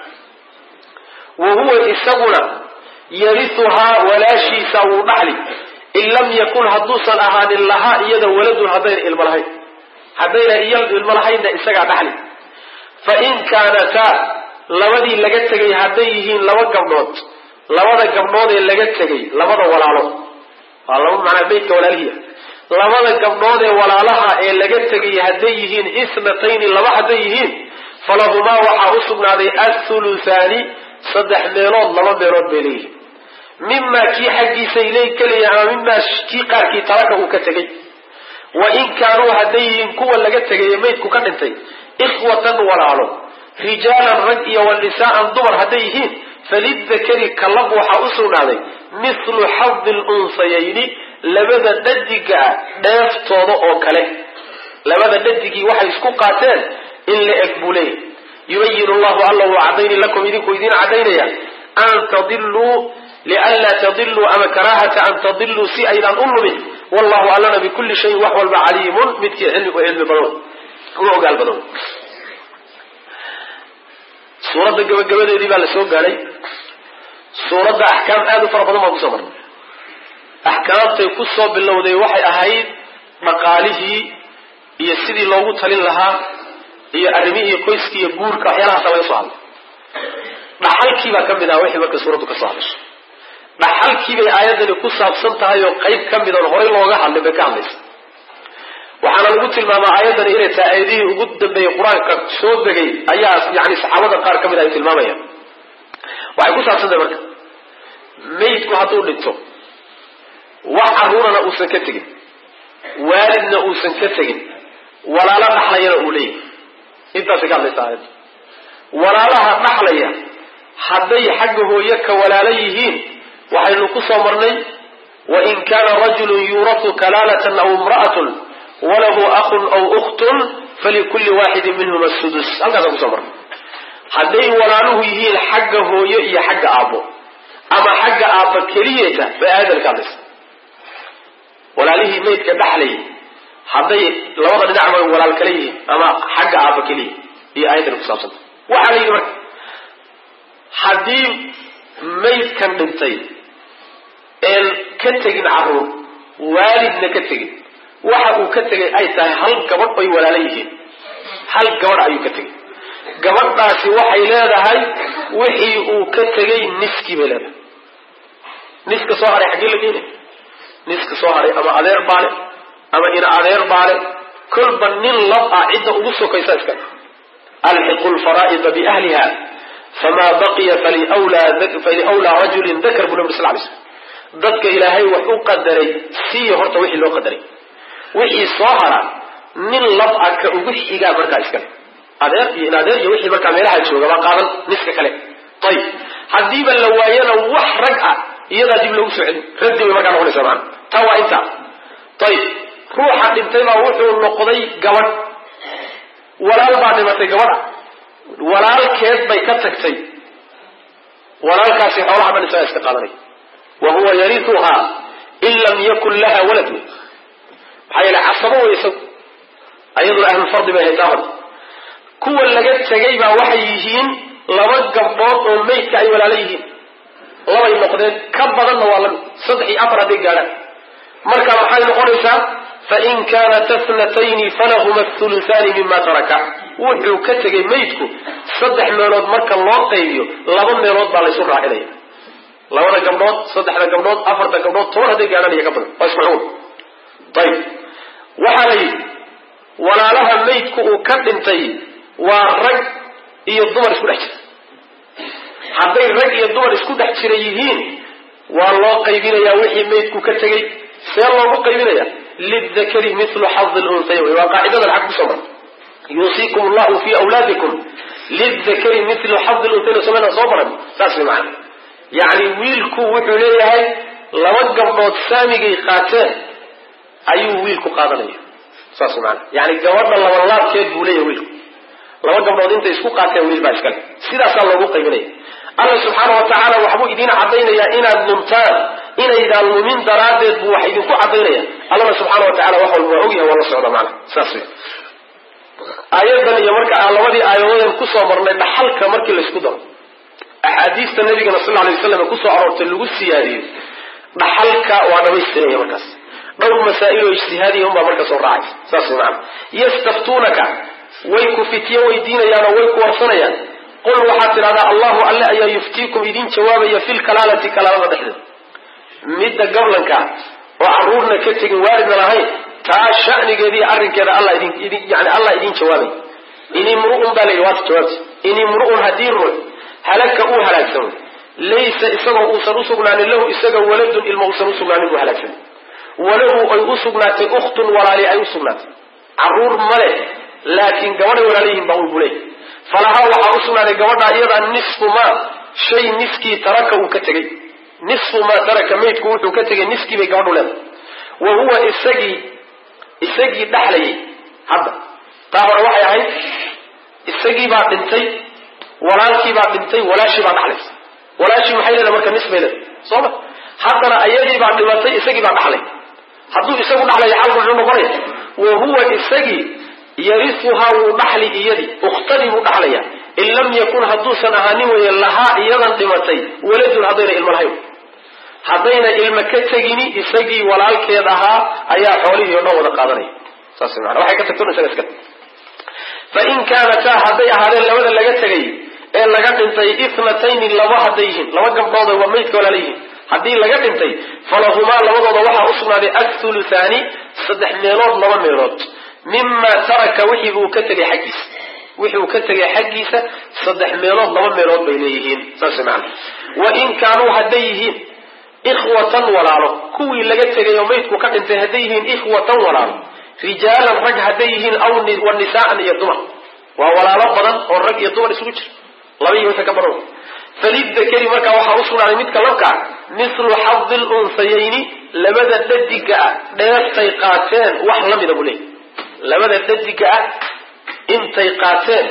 وهو إسقنا يرثها ولا شي ساو نحلي إن لم يكن هدوسا أهان لها إيدا ولد هدين الملحين هدين إياد الملحين إسقع نحلي فإن كانتا لودي لغتغي هديهين لو قبنود لودا قبنود لغتغي لودا ولالو والله معنى بيتك ولاليه لودا قبنود ولالها لغتغي هديهين اثنتين لو هديهين فلهما وحا اسغنادي الثلثان صدح ميلود لو ميلود بليه مما كي حقيس إليك لي مما كي قاركي تركه كتغي وإن كانوا هديهين كوا لغتغي ميتكو كدنتي إخوة ولالو رجالا رجئ والنساء ضمر هديهين فللذكر كالله وحاوسنا عليه مثل حظ الأنثيين لبدا ددقا دافتوضا أو كله لبدا ددقي وحي اسكو قاتل إلا أكبوليه يبين الله الله وعدين لكم إذنكم إذن عدين أن تضلوا لألا تضلوا أما كراهة أن تضلوا سيئا أمه والله أعلم بكل شيء وهو العليم مثل علم وعلم بلون هو قال بلون سورة الجبل دي بقى لسوق علي سورة أحكام آدو فربنا ما بصبر أحكام تيكسو بالله ذي وحي أهيد مقاله يسيدي لوغو تلين لها يأرميه كويسكي يقورك أحيانا سوى يصعب نحالكي بقى كم بدا وحي بقى سورة كصالش نحالكي بقى آيات اللي كسا بصنتها يقيب كم بدا الغرين لوغا حل بكاملس waxaana lagu tilmaamaa aayadan inay tahay aayadihii ugu dambeeyay quraanka soo degay ayaa yani saxaabada qaar kamid ay tilmaamayaan waxay ku saabsantahay marka meydku hadduu dhinto wax caruurana uusan ka tegin waalidna uusan ka tegin walaala dhaxlayana uu leeyahay intaasay ka hadlaysa aayadda walaalaha dhaxlaya hadday xagga hooyo ka walaala yihiin waxaynu ku soo marnay wain kaana rajulun yurathu kalaalatan aw imra'atun وله أخ أو أخت فلكل واحد منهم السدس هذا هو صبر هذي ولانه هي حقه هي حق أبو أما حق أبو كريته بهذا الكلام ولا له ميت كدحلي هذي لو هذا نعمل ولا الكليه أما حق أبو كليه هي آية القصاص وعليه هذي ميت كان بنتين الكتجن عروض والدنا كتجن waxa uu ka tagay ay tahay hal gabadh ay walaalayihiin hal gabadh ayuu ka tagay gabadhaasi waxay leedahay wixii uu ka tagay niski belada niska soo haray xagee la geeyay niska soo haray ama adeer baale ama ina adeer baale kulba nin laba cid ugu sokaysa iska alhiqul fara'id bi ahliha fama baqiya fali awla rajulin dhakar ibn muslim dadka ilaahay wuxuu qadaray si horta wixii loo qadaray wixii soo hara nin lab ka ugu xiga marka iska adeer iyo adeer iyo wixii marka meelaha jooga ba qaadan niska kale tayib hadii ba la waayana wax rag ah iyada dib lagu soo celin radii marka noqonaysa maan tawa inta tayib ruuxa dhintay baa wuxuu noqday gabadh walaal baa dhimatay gabadha walaalkeed bay ka tagtay walaalkaasi xoolaha baan iska qaadanay wa huwa yarithuha in lam yakun laha walad hayla casabo wayso ayadu ahlu fardi bay haytaan kuwa laga tagay baa waxay yihiin laba gabdhood oo meydka ay walaalayihiin laba noqdeen ka badan waa la 3 iyo 4 haday gaaraan marka waxay noqonaysaa fa in kaanat ithnatayn falahuma athuluthan mimma taraka wuxuu ka tagay meydku 3 meelood marka loo qaybiyo 2 meelood baa la isu raacinaya labada gabdhood saddexda gabdhood afarta gabdhood toban hadday gaadhaan iyo ka badan waa ismacluum. ayib waxaa la yidhi walaalaha maydku uu ka dhintay waa rag iyo dumar isku dhex jira. hadday rag iyo dumar isku dhex jira yihiin waa loo qaybinayaa wixii maydku ka tegey. see loogu qaybinaya? lidakari mithlu xadi lunhayayn, waa qaacidadan xag kusoo mara. yuusiikum allahu fi awlaadikum lidakari mithlu xadi lunhayayn, sameyna soo baran saas way macana. yacni wiilku wuxuu leeyahay laba gabdhood saamigay qaateen ayuu wiilku qaadanaya, saas way macana. yani gabadha labanlaabkeed buu leeyahay wiilku, laba gabdhood intay isku qaateen wiil baa iskale. sidaasaa loogu qaybinaya. alla subxaana watacaala waxbuu idiin caddaynayaa inaad lumtaan, inaydaan lumin daraaddeed buu wax idinku caddaynaya. allana subxaana watacala wax walba waa ogyahay, waa la socda macana saas wey. aayadan iyo marka aan labadii aayadoodeen kusoo marnay dhaxalka markii laysku daro axaadiista nabigana sal alay waslam kusoo aroortay lagu siyaadiyey dhaxalka waa dhamaystiraya. markaas dhowr masaa'il oo ijtihaadiya unbaa marka soo raacay saas wey macana. yastaftuunaka way ku fityo weydiinayaan oo way ku warsanayaan. qul waxaad tidhahdaa allahu alle ayaa yuftiikum idin jawaabaya fi lkalaalati kalaalada dhexdeeda. midda gablanka oo caruurna ka tegin waalidna lahayn taa shanigeedii arrinkeeda allah idin jawaabay. in imru'un baa layidhi waata jawaabta. in imru'un haddii ruux halaka uu halaagsamo laysa isagoo uusan usugnaanin lahu isaga waladun ilmo uusan usugnaanin buu halaagsamay. walahu ay u sugnaatay ukhtun walaali ay u sugnaatay. caruur male laakiin gabadhay walaaliyihiin baa ulbuley. falahaa waxaa usugnaaday gabadha iyadaa nisfu maa shay niskii taraka uu ka tegey. nisfu maa taraka maydku wuxuu ka tegay niskii bay gabadhu leedahay. wa huwa isagii dhaxlayay. hadda taa hore waxay ahayd isagii baa dhintay, walaalkii baa dhintay, walaashii baa dhaxlaysa. walaashii maxay leedahay marka nis bay leedahay sooma. haddana ayadii baa dhimatay, isagii baa dhaxlay. hadduu isagu dhaxlaya xalku muxuu noqonaya? wa huwa isagii yarisuhaa wuu dhaxli iyadii, ukhtadii buu dhaxlaya. in lam yakun hadduusan ahaanin weye lahaa iyadan dhimatay waladun haddayna ilmo lahayn. haddayna ilmo ka tegini isagii walaalkeed ahaa ayaa xoolihii o dhan wada qaadanaya. saas maana waxay ka tagto isaga iska. fain kaanataa hadday ahaadeen labada laga tegay ee laga dhintay ithnatayni laba hadday yihiin, laba gabdhooda waa maydka walaala yihiin. haddii laga dhintay falahumaa labadooda waxaa usugnaaday athuluthaani 3 meelood 2 meelood mima taraka wixii uu ka tegay xaggiisa. wixii uu ka tegay xaggiisa 3 meelood 2 meelood bay leeyihiin. saas macana. wain kaanuu hadday yihiin ikhwatan walaalo, kuwii laga tegay oo maydku ka dhintay hadday yihiin ikhwatan walaalo, rijaalan rag hadday yihiin aw nisaa'an iyo dumar, waa walaalo badan oo rag iyo dumar isugu jira, laba iyo wixii ka badan. falidakari markaa waxaa usugnaaday midka labkaa mithlu xadi lunsayayni, labada dhadiga ah dheeftay qaateen wax lamida buu leeyay. labada dhadiga ah intay qaateen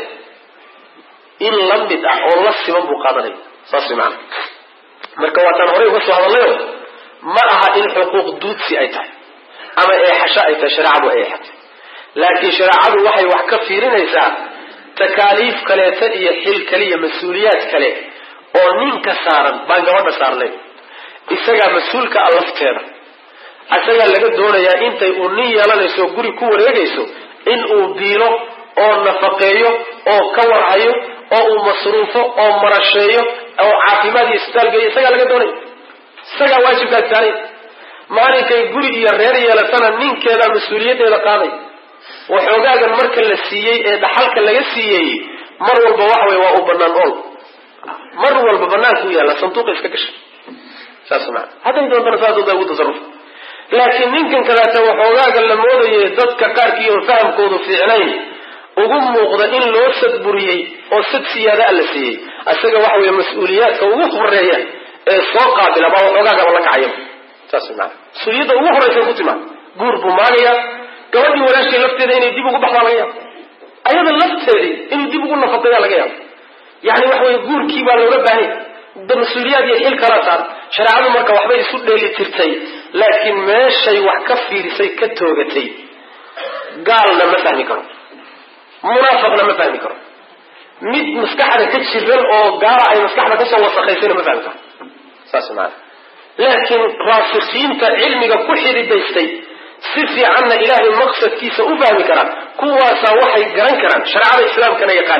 in la mid ah oo la siman buu qaadanaya. saas macana. marka waataan horey uga soo hadalayo ma aha in xuquuq duudsi ay tahay ama eexasho ay tahay shareecadu ay eexatay, laakiin shareecadu waxay wax ka fiirinaysaa takaaliif kaleeta iyo xil kale iyo mas-uuliyaad kale oo ninka saaran baan gabadha saarnayn. isagaa mas-uulka a lafteeda, isagaa laga doonayaa intay uu nin yeelanayso guri ku wareegayso in uu biilo oo nafaqeeyo oo ka warhayo oo uu masruufo oo marasheeyo oo caafimaad iyo isbitaalgeeyo. isagaa laga doonaya, isagaa waajibkaas saaray. maalinkay guri iyo reer yeelatana ninkeedaa mas-uuliyaddeeda qaaday. waxoogaagan marka la siiyey ee dhaxalka laga siiyey mar walba waxa wey waa uu banaan ool, mar walba banaanku yaalla sanduuqa iska gashay. saas maa hadday doontana saasooda ugu tasarruf. laakiin ninkan kadaata waxoogaaga la moodaye dadka qaarkii oo fahamkoodu fiicnayn ugu muuqda in loo sadburiyey oo sad siyaada a la siiyey, isaga waxa wey mas-uuliyaadka ugu horeeya ee soo qaabila baa waxoogaagaba la kacayo. saas maa mas-uuliyadda ugu horraysa ku timaad guur buu maagaya. gabadhii walaashii lafteeda inay dib ugu baxdaa laga yaabo, ayada lafteedii inuu dib ugu nafaqeeyaa laga yaabo. yani waxa wey guurkii baa looga baahanya, mas-uuliyaad iyo xil kala saar. shareecadu marka waxbay isu dheeli tirtay, laakiin meeshay wax ka fiirisay ka toogatay. gaalna ma fahmi karo, munaafaqna ma fahmi karo, mid maskaxda ka jiran oo gaala ay maskaxda kasoo wasakhaysayna ma fahmi karo. saas maana. laakiin raasikiinta cilmiga ku xididaystay si fiicanna ilaahay maqsadkiisa u fahmi karaa, kuwaasaa waxay garan karaan shareecada islaamkana yaqaana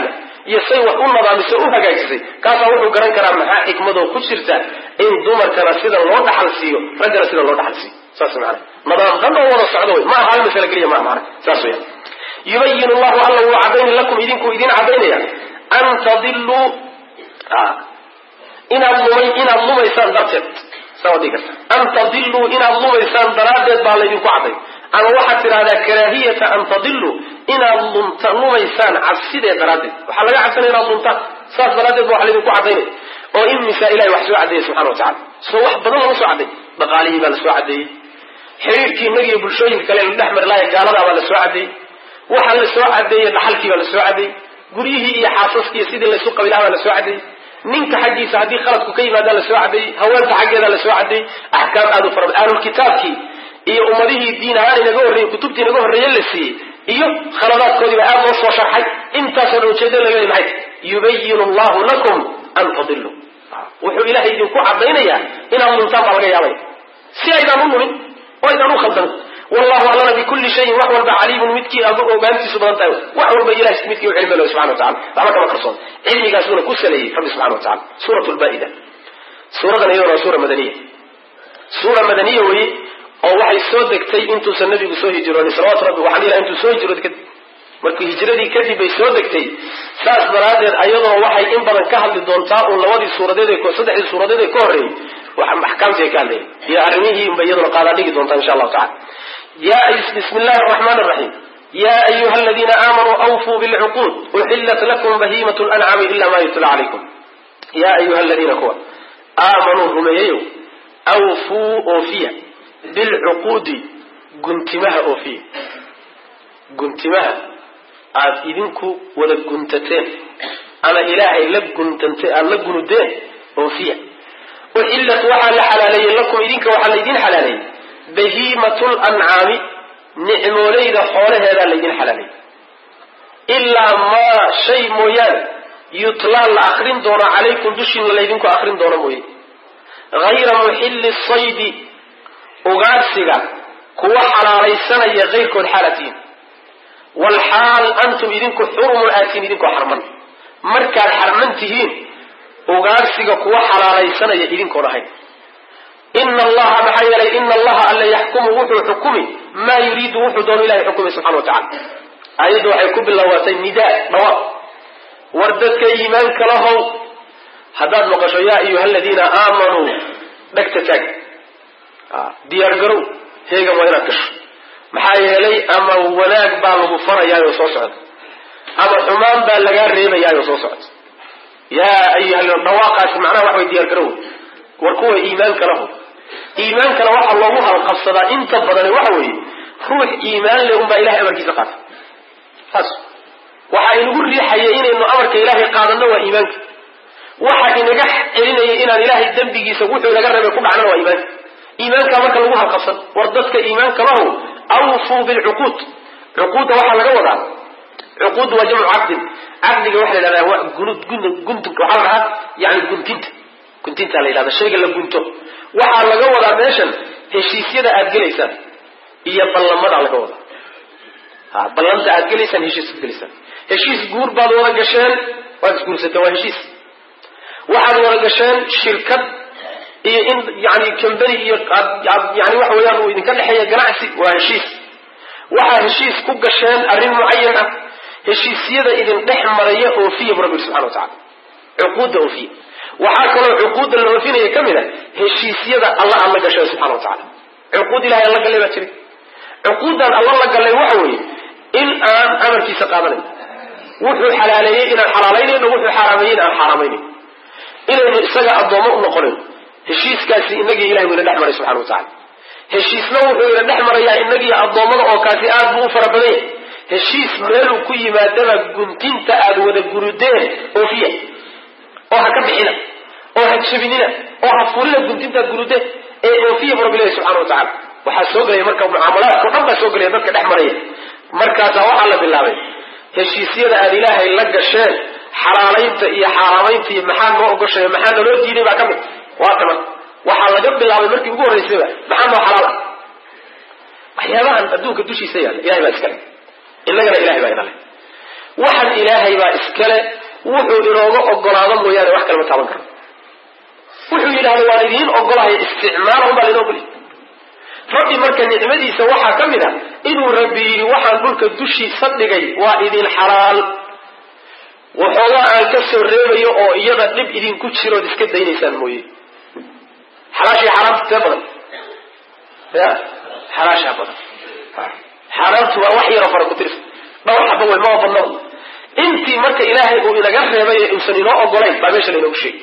iyo say wax u nadaamisay u hagaajisay kaasaa wuxuu garan karaa maxaa xikmadoo ku jirta in dumarkana sida loo dhaxal siiyo raggana sida loo dhaxal siiyo saas macana nadaam dhan oo wada socdo wey ma aha hal masale keliya ma macana saas weya yubayin allahu alla wuu cadayni lakum idinku idin cadaynaya an tadiluu inaad lumaysaan darteed sawadii karta an tadiluu inaad lumaysaan daraaddeed baa laydinku caday ama waxaad tidhahdaa karaahiyata an tadiluu inaad lumaysaan cabsidee daraaddeed waxaa laga cabsanaya inaad luntaan saas daraaddeed ba waxa laydinku cadaynaya oo imisa ilahay wax soo cadeeyey subxana wa tacala soo wax badan lama soo caday dhaqaalihii baa la soo cadeeyey xiriirkii inagiiyo bulshooyinka kale la dhex mari lahay gaaladaa baa la soo cadeeyey waxaa la soo cadeeyey dhaxalkii baa la soo cadeeyey guryihii iyo xaasaskii iyo sidii laysu qabilaha baa la soo cadeeyey ninka xaggiisa haddii khaladku ka yimaadaa la soo cadeeyey haweenta xaggeeda la soo cadeeyey axkaam aad u fara badan ahlulkitaabkii iyo ummadihii diin ahaan inaga horreeyey kutubtii inaga horreeye la siiyey iyo khaladaadkoodiiba aad loo soo sharxay intaasoo dhan ujeedada laga leey maxay yubayinu allahu lakum an tadiluu wuxuu ilaahay idinku cadaynayaa inaad luntaan baa laga yaabaya si aydaan u lumin oo aydaan u khaldamin wallahu allana bikulli shayin wax walba caliimun midkii ogaantiisu badan tahay wax walba ilahay midkii u cilmi leh subxana wa tacala waxba kama qarsoon cilmigaasuna ku saleeyey rabbi subxana wa tacala suurat lbaa'ida suuradan iyaduna waa suura madaniya weye oo waxay soo degtay intuusan nabigu soo hijroonin salawatu rabbi waxaan ilaha intuu soo hijrooday kadib markii hijradii kadib bay soo degtay saas daraaddeed ayadoo waxay in badan ka hadli doontaa uun saddexdii suuradeed ee ka horreeyey axkaamtii ay ka hadlayeen iyo arrimihii unba iyaduna qaadaa dhigi doontaa insha allahu tacala bismi illahi araxmaan araxiim ya ayuha aladiina aamanuu awfuu bilcuquud uxillat lakum bahiimat lancaami ila ma yutla calaykum ya ayuha aladiina kuwa aamanuu rumeeyayow awfuu oofiya bilcuquudi guntimaha oofiya guntimaha aad idinku wada guntateen ama ilaahay la guntantay aada la gunudeen oofiya uxillat waxaa la xalaaleeyey lakum idinka waxaa laydin xalaaleeyey bahiimatu lancaami nicmoolayda xoolaheedaa laydin xalaaleeyey ilaa maa shay mooyaane yutlaa la akrin doono calaykum dushiina laydinku akrin doono mooye hayra muxilli saydi ugaadhsiga kuwa xalaalaysanaya kayrkood xaalatiin walxaal antum idinku xurumun aatiin idinkoo xarman markaad xarman tihiin ugaadhsiga kuwa xalaalaysanaya idinkoon ahayn ina allaha maxaa yeelay ina allaha alla yaxkumu wuxuu xukumi maa yuriidu wuxuu doono ilahay xukumay subxana wa tacala aayaddu waxay ku bilowatay nidaa dhawaaq war dadka iimaanka lahow haddaad maqasho yaa ayuha aladiina aamanuu dhegta taag diyaargarow heegan waa inaad gasho maxaa yeelay ama wanaag baa lagu farayaayoo soo socda ama xumaan baa lagaa reebayaayoo soo socda yaa ayuha dhawaaqaasi macnaha wax way diyaargarow war kuwa iimaanka lahu iimaankana waxaa loogu halqabsadaa inta badani waxa weeye ruux iimaan leh unbaa ilahay amarkiisa qaata saas waxaa inagu riixaya inaynu amarka ilaahay qaadanno waa iimaanka waxa inaga celinaya inaan ilaahay dembigiisa wuxuu inaga reebay ku dhacnana waa iimaanka iimaankaa marka lagu halqabsan war dadka iimaanka lahu awfuu bilcuquud cuquudda waxaa laga wadaa cuquudda waa jamcu caqdin caqdiga waxa la yidhahdaa guntunka waxaa la dhahaa yani guntintaa la yidhahda shayga la gunto waxaa laga wadaa meeshan heshiisyada aad gelaysaan iyo ballamadaa laga wadaa ballanta aad gelaysaan heshiisaad gelaysaan heshiis guur baad wada gasheen waad isguursateen waa heshiis waxaad wada gasheen shirkad iyo in yani combany iyo yani waxa weeyaan uu idinka dhexeeya ganacsi waa heshiis waxaa heshiis ku gasheen arrin mucayan ah heshiisyada idin dhex maraya oofiya bu rabbi subxana wa tacala cuquudda oofiya waxaa kaloo cuquudda la oofinaya ka mid a heshiisyada alla aan la gashay subxana wa tacala cuquud ilahay alla gallay baa jira cuquuddan alla la gallay waxa weeye in aan amarkiisa qaadanayn wuxuu xalaaleeyey inaan xalaalaynayno wuxuu xaaraameeyey in aan xaaraamaynayn inaynu isaga addoommo u noqonayn heshiiskaasi inagii ilahay wuu ina dhex maray subxana wa tacala heshiisna wuxuu ina dhex marayaa inagii addoommada oo kaasi aad buu u fara badan yahay heshiis meeluu ku yimaadaba guntinta aad wada gurudeen oofiya oo ha ka bixina oo ha jabinina oo ha fulina guntintaad gurudeen ee oofiya bu rabbi ilahi subxana wa tacala waxaa soo gelaya marka mucaamalaadkao dhan baa soo gelaya dadka dhex maraya markaasaa waxaa la bilaabay heshiisyada aad ilaahay la gasheen xalaalaynta iyo xaaraamaynta iyo maxaa noo ogoshayo maxaa naloo diiday baa ka mid waa taman waxaa laga bilaabay markii ugu horraysayba maxaa noo xalaal ah waxyaabahan adduunka dushiisa yaalla ilahay baa iskale innagana ilahay baa inale waxan ilaahay baa iskale wuxuu inooga ogolaado mooyaane wax kalama taaban karo. wuxuu yidhahda waan idiin ogolahay isticmaala unbaa lainoo ogolay. rabbi marka nicmadiisa waxaa ka mid a inuu rabbi yidhi waxaan dhulka dushiisa dhigay waa idin xalaal, waxoogaa aan ka soo reebayo oo iyada dhib idinku jirood iska daynaysaan mooye. xalaashii xaaraamta tee badan ya xalaashaa badan. xaaraamtu waa wax yaroo fara ku tirsa, dhowr xaba wey maba badnaba. intii marka ilaahay uu inaga reebay ee uusan inoo ogolayn baa meesha laynoogu sheegay.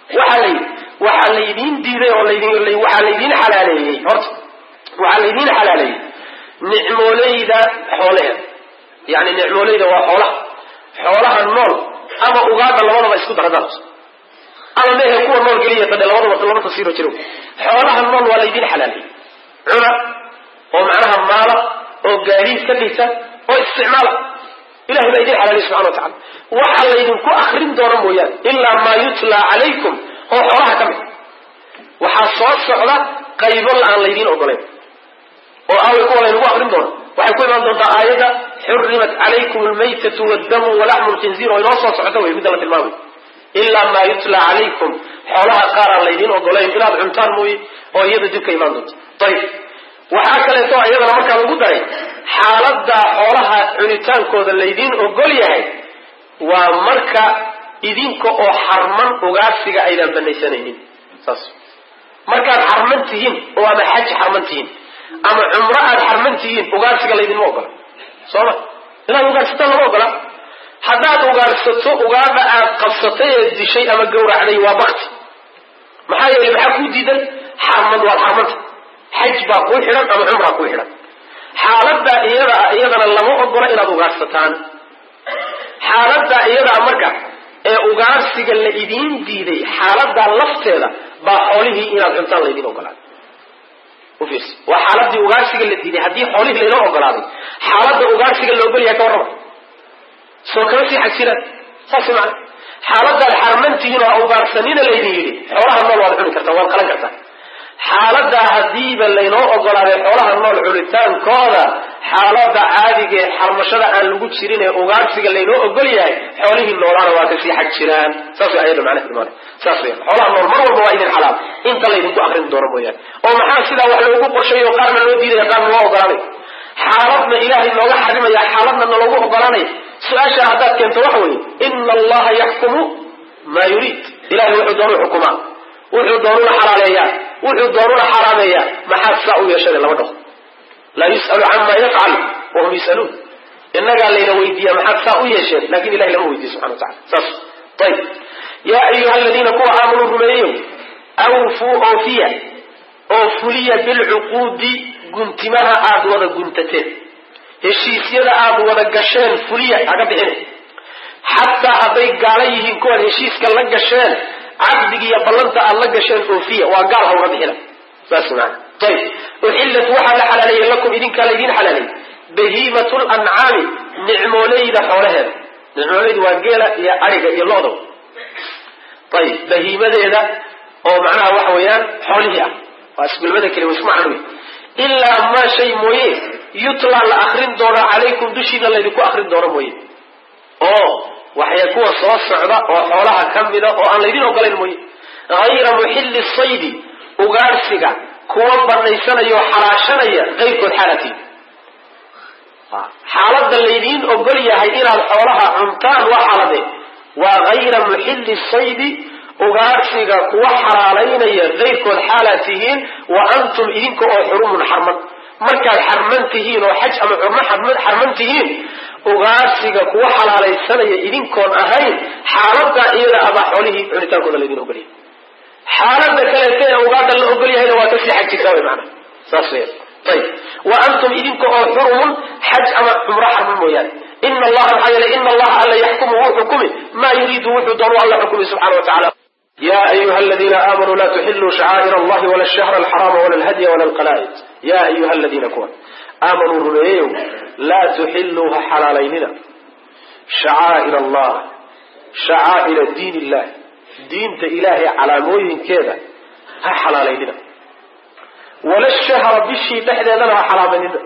waxaa laydiin diiday oo waxaa laydiin xalaaleeyey. horta waxaa laydiin xalaaleeyey nicmoolayda xoolaheeda, yani nicmoolayda waa xoolaha nool ama ugaadha labadaba isku daradaad, ama mehe kuwa nool geliya dadhe labadaba laba tafsiiro jiro. xoolaha nool waa laydiin xalaaleeyey, cuna oo macnaha maala oo gaadiid ka dhigta oo isticmaala. ilahay baa idin xalaaliy subxana watacala. waxa laydinku akrin doono mooyaane ilaa maa yutla calaykum oo xoolaha ka mid. waxaa soo socda qaybo aan laydiin ogolayn oo aaway kuwa laynagu akrin doono. waxay ku imaan doontaa aayadda xurimat calaykum almaytatu waddamu walaxmu lkhinziir oo inoo soo socota wey midda la tilmaamay. ilaa maa yutla calaykum xoolaha qaar aan laydiin ogolayn inaad cuntaan mooye oo iyada dib ka imaan doonto. ayib waxaa kaleeto iyadana markaa lagu daray xaaladda xoolaha cunitaankooda laydiin ogol yahay waa marka idinka oo xarman ugaarsiga aydaan banaysanaynin. saas markaad xarman tihiin oo ama xaj xarman tihiin ama cumro aad xarman tihiin ugaarsiga laydinma ogola. sooma inaad ugaarsataan lama ogola. haddaad ugaarsato ugaadha aad qabsatay ee dishay ama gawracday waa bakti. maxaa yeelay maxaa kuu diidan? xarmad waad xarmanta, xaj baa kuu xidhan ama cumraa kuu xidhan. xaaladda iyadana lama ogola inaad ugaarsataan. xaaladda iyadaa marka ee ugaarsiga la idiin diiday, xaaladdaa lafteeda baa xoolihii inaad cuntaan laydin ogolaaday. ufiirsa waa xaaladii ugaarsiga la diiday. haddii xoolihii laynoo ogolaaday, xaaladda ugaarsiga la ogol yahay ka warrama soo kama sii xajiraan. saas macana xaaladaad xarmantihiin oo ugaarsanina laydin yidhi xoolaha nool waad cuni kartaa, waad qalan kartaa. xaaladaa hadiiba laynoo ogolaaday xoolaha nool cunitaankooda, xaalada caadiga ee xarmashada aan lagu jirin ee ugaarsiga laynoo ogol yahay, xoolihii noolaana waa kasii xaj jiraan. saas way ayada macnaha imaan. saas way xoolaha nool mar walba waa idin xalaal inta laydinku akrin doono mooyaane. oo maxaa sidaa wax loogu qorsheeyo qaarna loo diidaya qaarna loo ogolaanay? xaaladna ilaahay nooga xarimaya, xaaladna naloogu ogolaanay. su-aasha haddaad keento waxa weeye ina allaha yaxkumu maa yuriid. ilahay wuxuu doonu xukumaa, wuxuu doonuna xalaaleeyaa, wuxuu doonuna xaraameeyaa. maxaad saa u yeeshane lama dhaho. laa yus'alu camaa yafcal wahum yus'aluun. innagaa layna weydiiya maxaad saa u yeesheen, lakin ilahay lama weydiiyo subxana wa tacala. saas ayib yaa ayuha aladiina kuwa aamanuu rumeeyeyo awfuu oofiya oo fuliya bilcuquudi guntimaha aad wada guntateen, heshiisyada aad wada gasheen fuliya haga bixine. xataa hadday gaala yihiin kuwaad heshiiska la gasheen, caqdigiiyo ballanta aad la gasheen oofiya, waa gaal hawga bixina. saas maana ayib uxillat waxaa la xalaaleeyey lakum idinkaa laydiin xalaaleeyey bahiimatu lancaami nicmoolayda xoolaheeda. nicmoolayda waa geela iyo ariga iyo lo-da. ayib bahiimadeeda oo macnaha waxa weeyaan xoolihii ah, waa isgulmada keli isku macno wey. ilaa maa shay mooye yutla la akrin doono calaykum dushiina laydinku akrin doono mooye, oo waxay kuwa soo socda oo xoolaha ka mida oo aan laydin ogolayn mooye. hayra muxilli saydi ugaarsiga kuwa banaysanaya oo xalaashanaya qayrkood xaalatiin. xaaladda laydiin ogol yahay inaad xoolaha cuntaan waa xaalade waa hayra muxilli saydi ugaarsiga kuwa xalaalaynaya qayrkood xaalaad tihiin. wa antum idinka oo xurumun xarman, markaad xarman tihiin oo xaj ama curmo xarman tihiin, ugaarsiga kuwa xalaalaysanaya idinkoon ahayn, xaaladda iyada abaa xoolihii cunitaankooda laydin ogolyahay. xaalada kaleeta ee ugaadha la ogol yahayna waa kasii xaj jirtaa wy maana saas wey. ayib wa antum idinka oo xurumun xaj ama cumro xarman mooyaane. ina allaha maxaa yeelay ina allaha alla yaxkumu wuu xukumi maa yuriidu wuxuu doonu alla xukumi subxana wa tacala. ya ayuha aladiina aamanuu laa tuxiluu shacaa'ir allahi wala shahra alxaraama wala alhadya wala alqalaa'id. ya ayuha aladiina kuwa aamanuu rumeeyeyow laa tuxiluu ha xalaalaynina shacaa'ir allah shacaa'ira diin illah diinta ilaahay calaamooyinkeeda ha xalaalaynina. wala shahra bishii dhexdeedana ha xalaalaynina,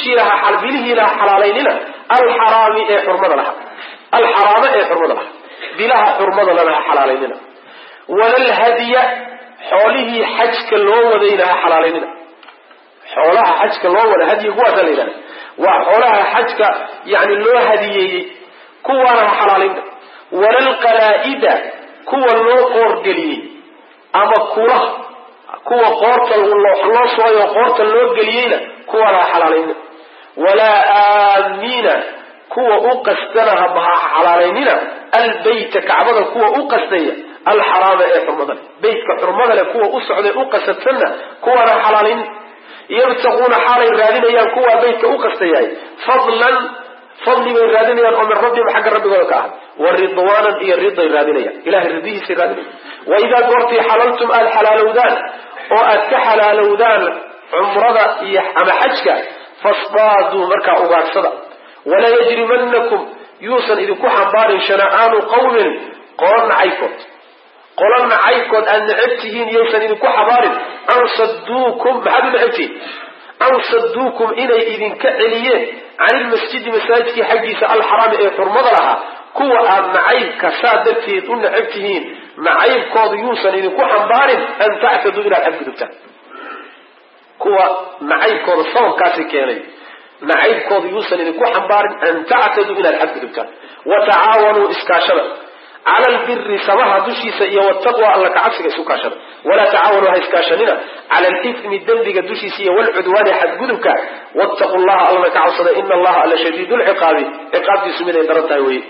bilihiina ha xalaalaynina alxaraami ee xurmada laha, alxaraama ee xurmada laha. bilaha xurmada lana xalaalayna wala hadiya xoolihi xajka loo wadayna xalaalayna xoolaha xajka loo wada hadiya kuwa leeyahay waa xoolaha xajka yani loo hadiyay kuwana xalaalayna wala qalaa'ida kuwa loo qoorgeliyay ama kuwa qoorta loo sooyo qoorta loo geliyayna kuwana xalaalayna wala aamina kuwa u qastanaha baha xalaalaynina albayta kacbada kuwa u qastaya alxaraama ee xurmada baytka xurmada leh kuwa u socday u qasatana kuwana xalaalayn yabtaquuna xaalay raadinayaan kuwa baytka u qastayay fadli bay raadinayaan oo min rabbihim xagga rabbigooda ka ah waridwaanan iyo riday raadinayaan ilahay ridihiisa raadinayaan waidaa goortii xalaltum aad xalaalowdaan oo aad ka xalaalowdaan cumrada iyo ama xajka fasdaaduu markaa ugaagsada walaa yajrimanakum yuusan idinku xambaarin shana'aanu qawmin qola nacaybkood aad necab tihiin yaysan idinku xambaarin an saduukum maxaad u necabtihiin an saduukum inay idinka celiyeen can ilmasjidi masaajidkii xaggiisa alxaraami ee xurmada lahaa kuwa aad nacaybka saa darteed u necab tihiin nacaybkooda yuusan idinku xambaarin an tactaduu inaad xadgudubtaan kuwa nacaybkooda sababkaasi keenay nacaybkooda yuusan idinku xambaarin an tactaduu inaad xadgudubtaan watacaawanuu iskaashada cala albiri samaha dushiisa iyo wataqwa alla kacabsiga isu kaashada walaa tacaawanuu ha iskaashanina cala alithmi dembiga dushiisa iyo walcudwaani xadgudubka wattaqu llaha allana ka cabsada ina allaha alla shadiidu lciqaabi ciqaabtiisu mid ay daran tahay weye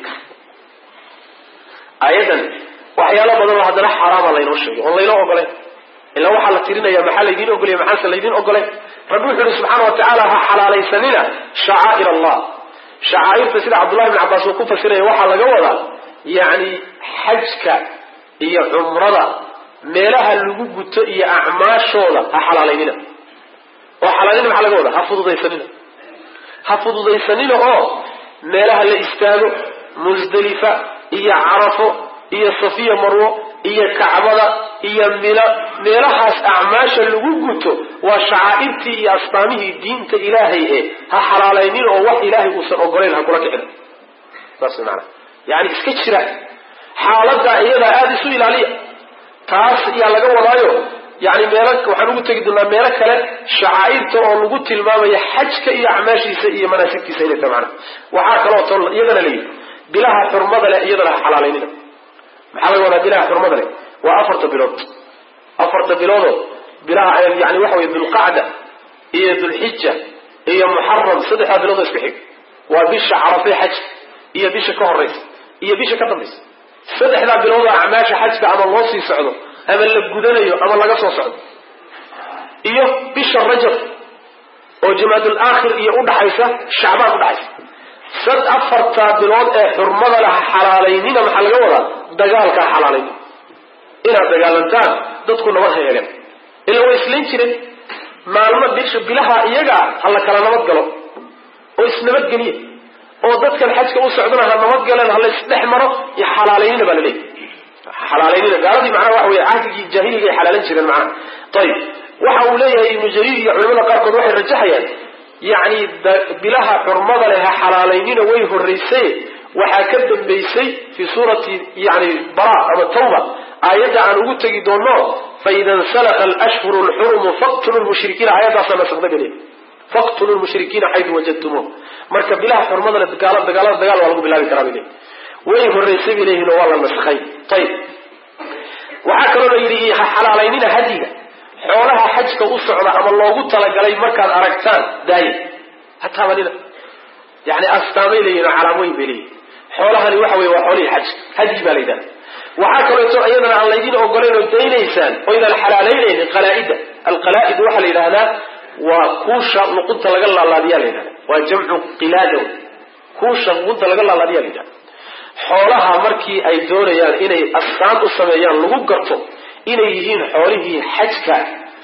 aayadan waxyaalo badan oo haddana xaraama laynoo sheegay oon laynoo ogolayn ilaa waxaa la tirinaya maxaa laydiin ogolaya maxaase laydiin ogolayn rabbi wuxu uhi subxaana wa tacaala ha xalaalaysanina shacaa'ir allah shacaa'irta sida cabdullahi ibn cabbaas uu ku fasiraya waxaa laga wadaa yacni xajka iyo cumrada meelaha lagu guto iyo acmaashooda ha xalaalaynina oo xalaalayna maxaa laga wadaa ha fududaysanina oo meelaha la istaago musdalifa iyo carafo iyo safiya marwo iyo kacbada iyo mina meelahaas acmaasha lagu guto waa shacaa'irtii iyo astaamihii diinta ilaahay ha xalaalaynin oo wax ilaahay uusan ogolayn ha kula kicin saas macana yani iska jira xaaladda iyadaa aada isu ilaaliya taas ayaa laga wadaayo yani waxaan ugu tegi doonaa meelo kale shacaa'irta oo lagu tilmaamaya xajka iyo acmaashiisa iyo manaasigtiisa inay tahay macana waxaa kaloo tol iyadana leeyihi bilaha xurmada leh iyadana ha xalaalaynina maxaa laga wadaa bilaha xurmada leh waa afarta biloodoo bilaha yani waxa weye dulqacda iyo dulxija iyo muxaram saddexdaa biloodoo isku xig waa bisha carafe xajka iyo bisha ka horeysa iyo bisha ka dambaysa saddexdaa biloodoo acmaasha xajka ama loo sii socdo ama la gudanayo ama laga soo socdo iyo bisha rajab oo jamaadul aakhir iyo udhaxaysa shacbaan udhaxaysa afartaa bilood ee xurmada laha xalaalaynina maxaa laga wadaa dagaalkaa xalaalayni inaad dagaalantaan dadku nabad ha eegan ila way islayn jireen maalmo bilaha iyaga ha la kala nabad galo oo isnabadgeliya oo dadkan xajka u socdana ha nabad galeen ha la isdhex maro iyo xalaalaynina baa laleeyahy xalaalaynina gaaladii macnaha waxa weye cahdigii jaahiliga ay xalaalan jireen macnaha ayib waxa uu leeyahay ibnu jariir iyo culamada qaarkood waxay rajaxayaan yani bilaha xurmada leh ha xalaalaynina way horeysay waxaa ka dambaysay fi suurati yani bara ama tawba aayadda aan ugu tegi doono faida insalaqa alashhuru lxurumu faqtulu lmushrikiina aayaddaasa nasakday bale faqtulu lmushrikiina xaydu wajadtumuuh marka bilaha xurmada leh dagaalada dagaal waa lagu bilaabi karaa bay leeyihin way horeysay bay leeyihin oo waa la naskhay ayib waxaa kaloo la yidhi ha xalaalaynina hadiga xoolaha xajka u socda ama loogu talagalay markaad aragtaan daaya ha taabanina yani astaamay leeyihin oo calaamooyin bay leeyihin xoolahani waxa weye waa xoolihii xajka hadyi baa la yidhaha waxaa kaleeto iyadana aan laydin ogolayn oo daynaysaan oo idaan xalaalaynaynin qalaaida alqalaa'id waxaa la yidhahdaa waa kuusha luqunta laga laalaadiya la yidhahda waa jamcu qilaada kuusha luqunta laga laalaadiya la yidhahda xoolaha markii ay doonayaan inay astaan u sameeyaan lagu garto inay yihiin xoolihii xajka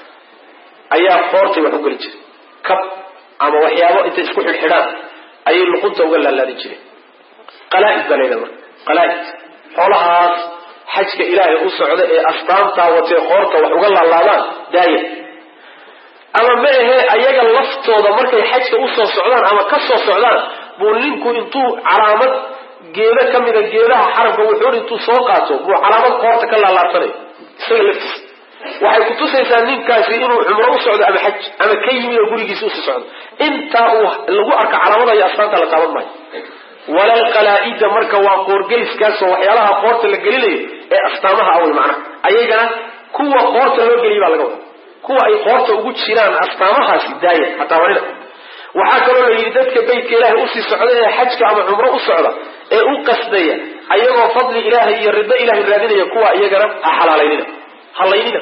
ayaa qoortay wax u geli jiray kab ama waxyaabo intay isku xidhxidhaan ayay luqunta uga laalaadin jireen qalaaid baa layidhaha marka qalaaid xoolahaas xajka ilaahay u socda ee astaantaa watee qoorta wax uga laalaadaan daaya ama ma ahee ayaga laftooda markay xajka usoo socdaan ama ka soo socdaan buu ninku intuu calaamad geeda kamida geedaha xaramka wuxuu intuu soo qaato buu calaamad qoorta ka laalaabsanay isaga laftiisa waxay ku tusaysaa ninkaasi inuu cumro u socdo ama xaj ama ka yimid oo gurigiisa usii socdo intaa uu lagu arka calaamada iyo astaanta la taaban maayo walal qalaaida marka waa qoorgeliskaasoo waxyaalaha qoorta la gelinayo ee astaamaha awey macnaha ayagana kuwa qoorta loo geliyay baa laga wada kuwa ay qoorta ugu jiraan astaamahaasi daaya hataabanina waxaa kaloo la yidhi dadka baytka ilaahay usii socda ee xajka ama cumro u socda ee u qasdaya ayagoo fadli ilaahay iyo rido ilaahay raadinaya kuwa iyagana xalaalaynina halaynina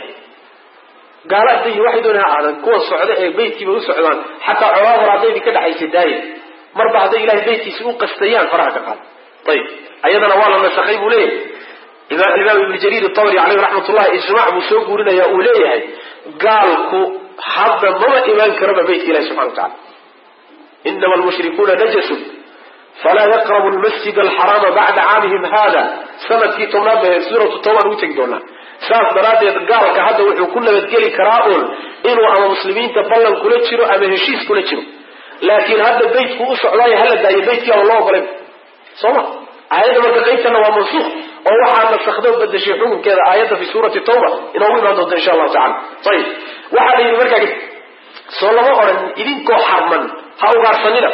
gaaladay waxay doonayaan aadan kuwa socda ee baytkiiba u socdaan xataa colaad hor hadday ka dhaxaysay daaya marba hadday ilaahay baytkiisa u qastayaan faraha ka qaad ayib ayadana waa la nasakhay buu leeyahay imaam ibnu jariir at-tabari alayhi raxmatullah ijmaac buu soo guurinaya uu leeyahay gaalku hadda mama imaan karaba baytka ilahi subxana wa tacala inama almushrikuuna najasun falaa yaqrabu almasjid alxaraama bacda caamihim hada sanadkii tobnaad ba suuratu tawbaan ugu tegi doonaa saas daraaddeed gaalka hadda wuxuu ku nabadgeli karaa uun inuu ama muslimiinta ballan kula jiro ama heshiis kula jiro laakiin hadda baytku u socdaayo hala daayo baytkii aan loo ogolayn sooma aayadda marka qaybtana waa mansuuq oo waxaa nasakdo badashay xukunkeeda aayadda fi suurati tawba inoogu imaan doonta insha allahu tacala ayib waxaa la yidhi markaa soo lama odhan idinkoo xarman ha ugaarsanina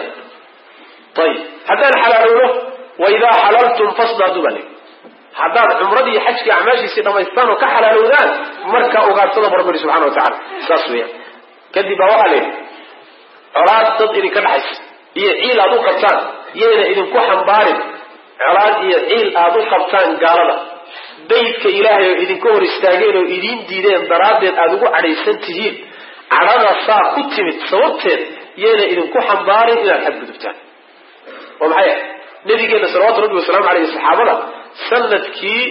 ayib haddaan xalaalowno waidaa xalaltum fasdaadu baa le haddaad cumradii iyo xajkii acmaashiisii dhamaystaan oo ka xalaalowdaan markaa ugaarsada barbari subxana wa tacala saas weeyaan kadib baa waxaa la yidhi colaad dad idinka dhaxaysa iyo ciil aad u qabtaan yayna idinku xambaarin colaad iyo ciil aad u qabtaan gaalada baydka ilaahay oo idinka hor istaageen oo idiin diideen daraaddeed aada ugu cadhaysan tihiin cadhada saa ku timid sababteed yayna idinku xambaarin inaad xadgudubtaan oo maxay nabigeena salawatu rabbi wasalaamu aleyh saxaabada sanadkii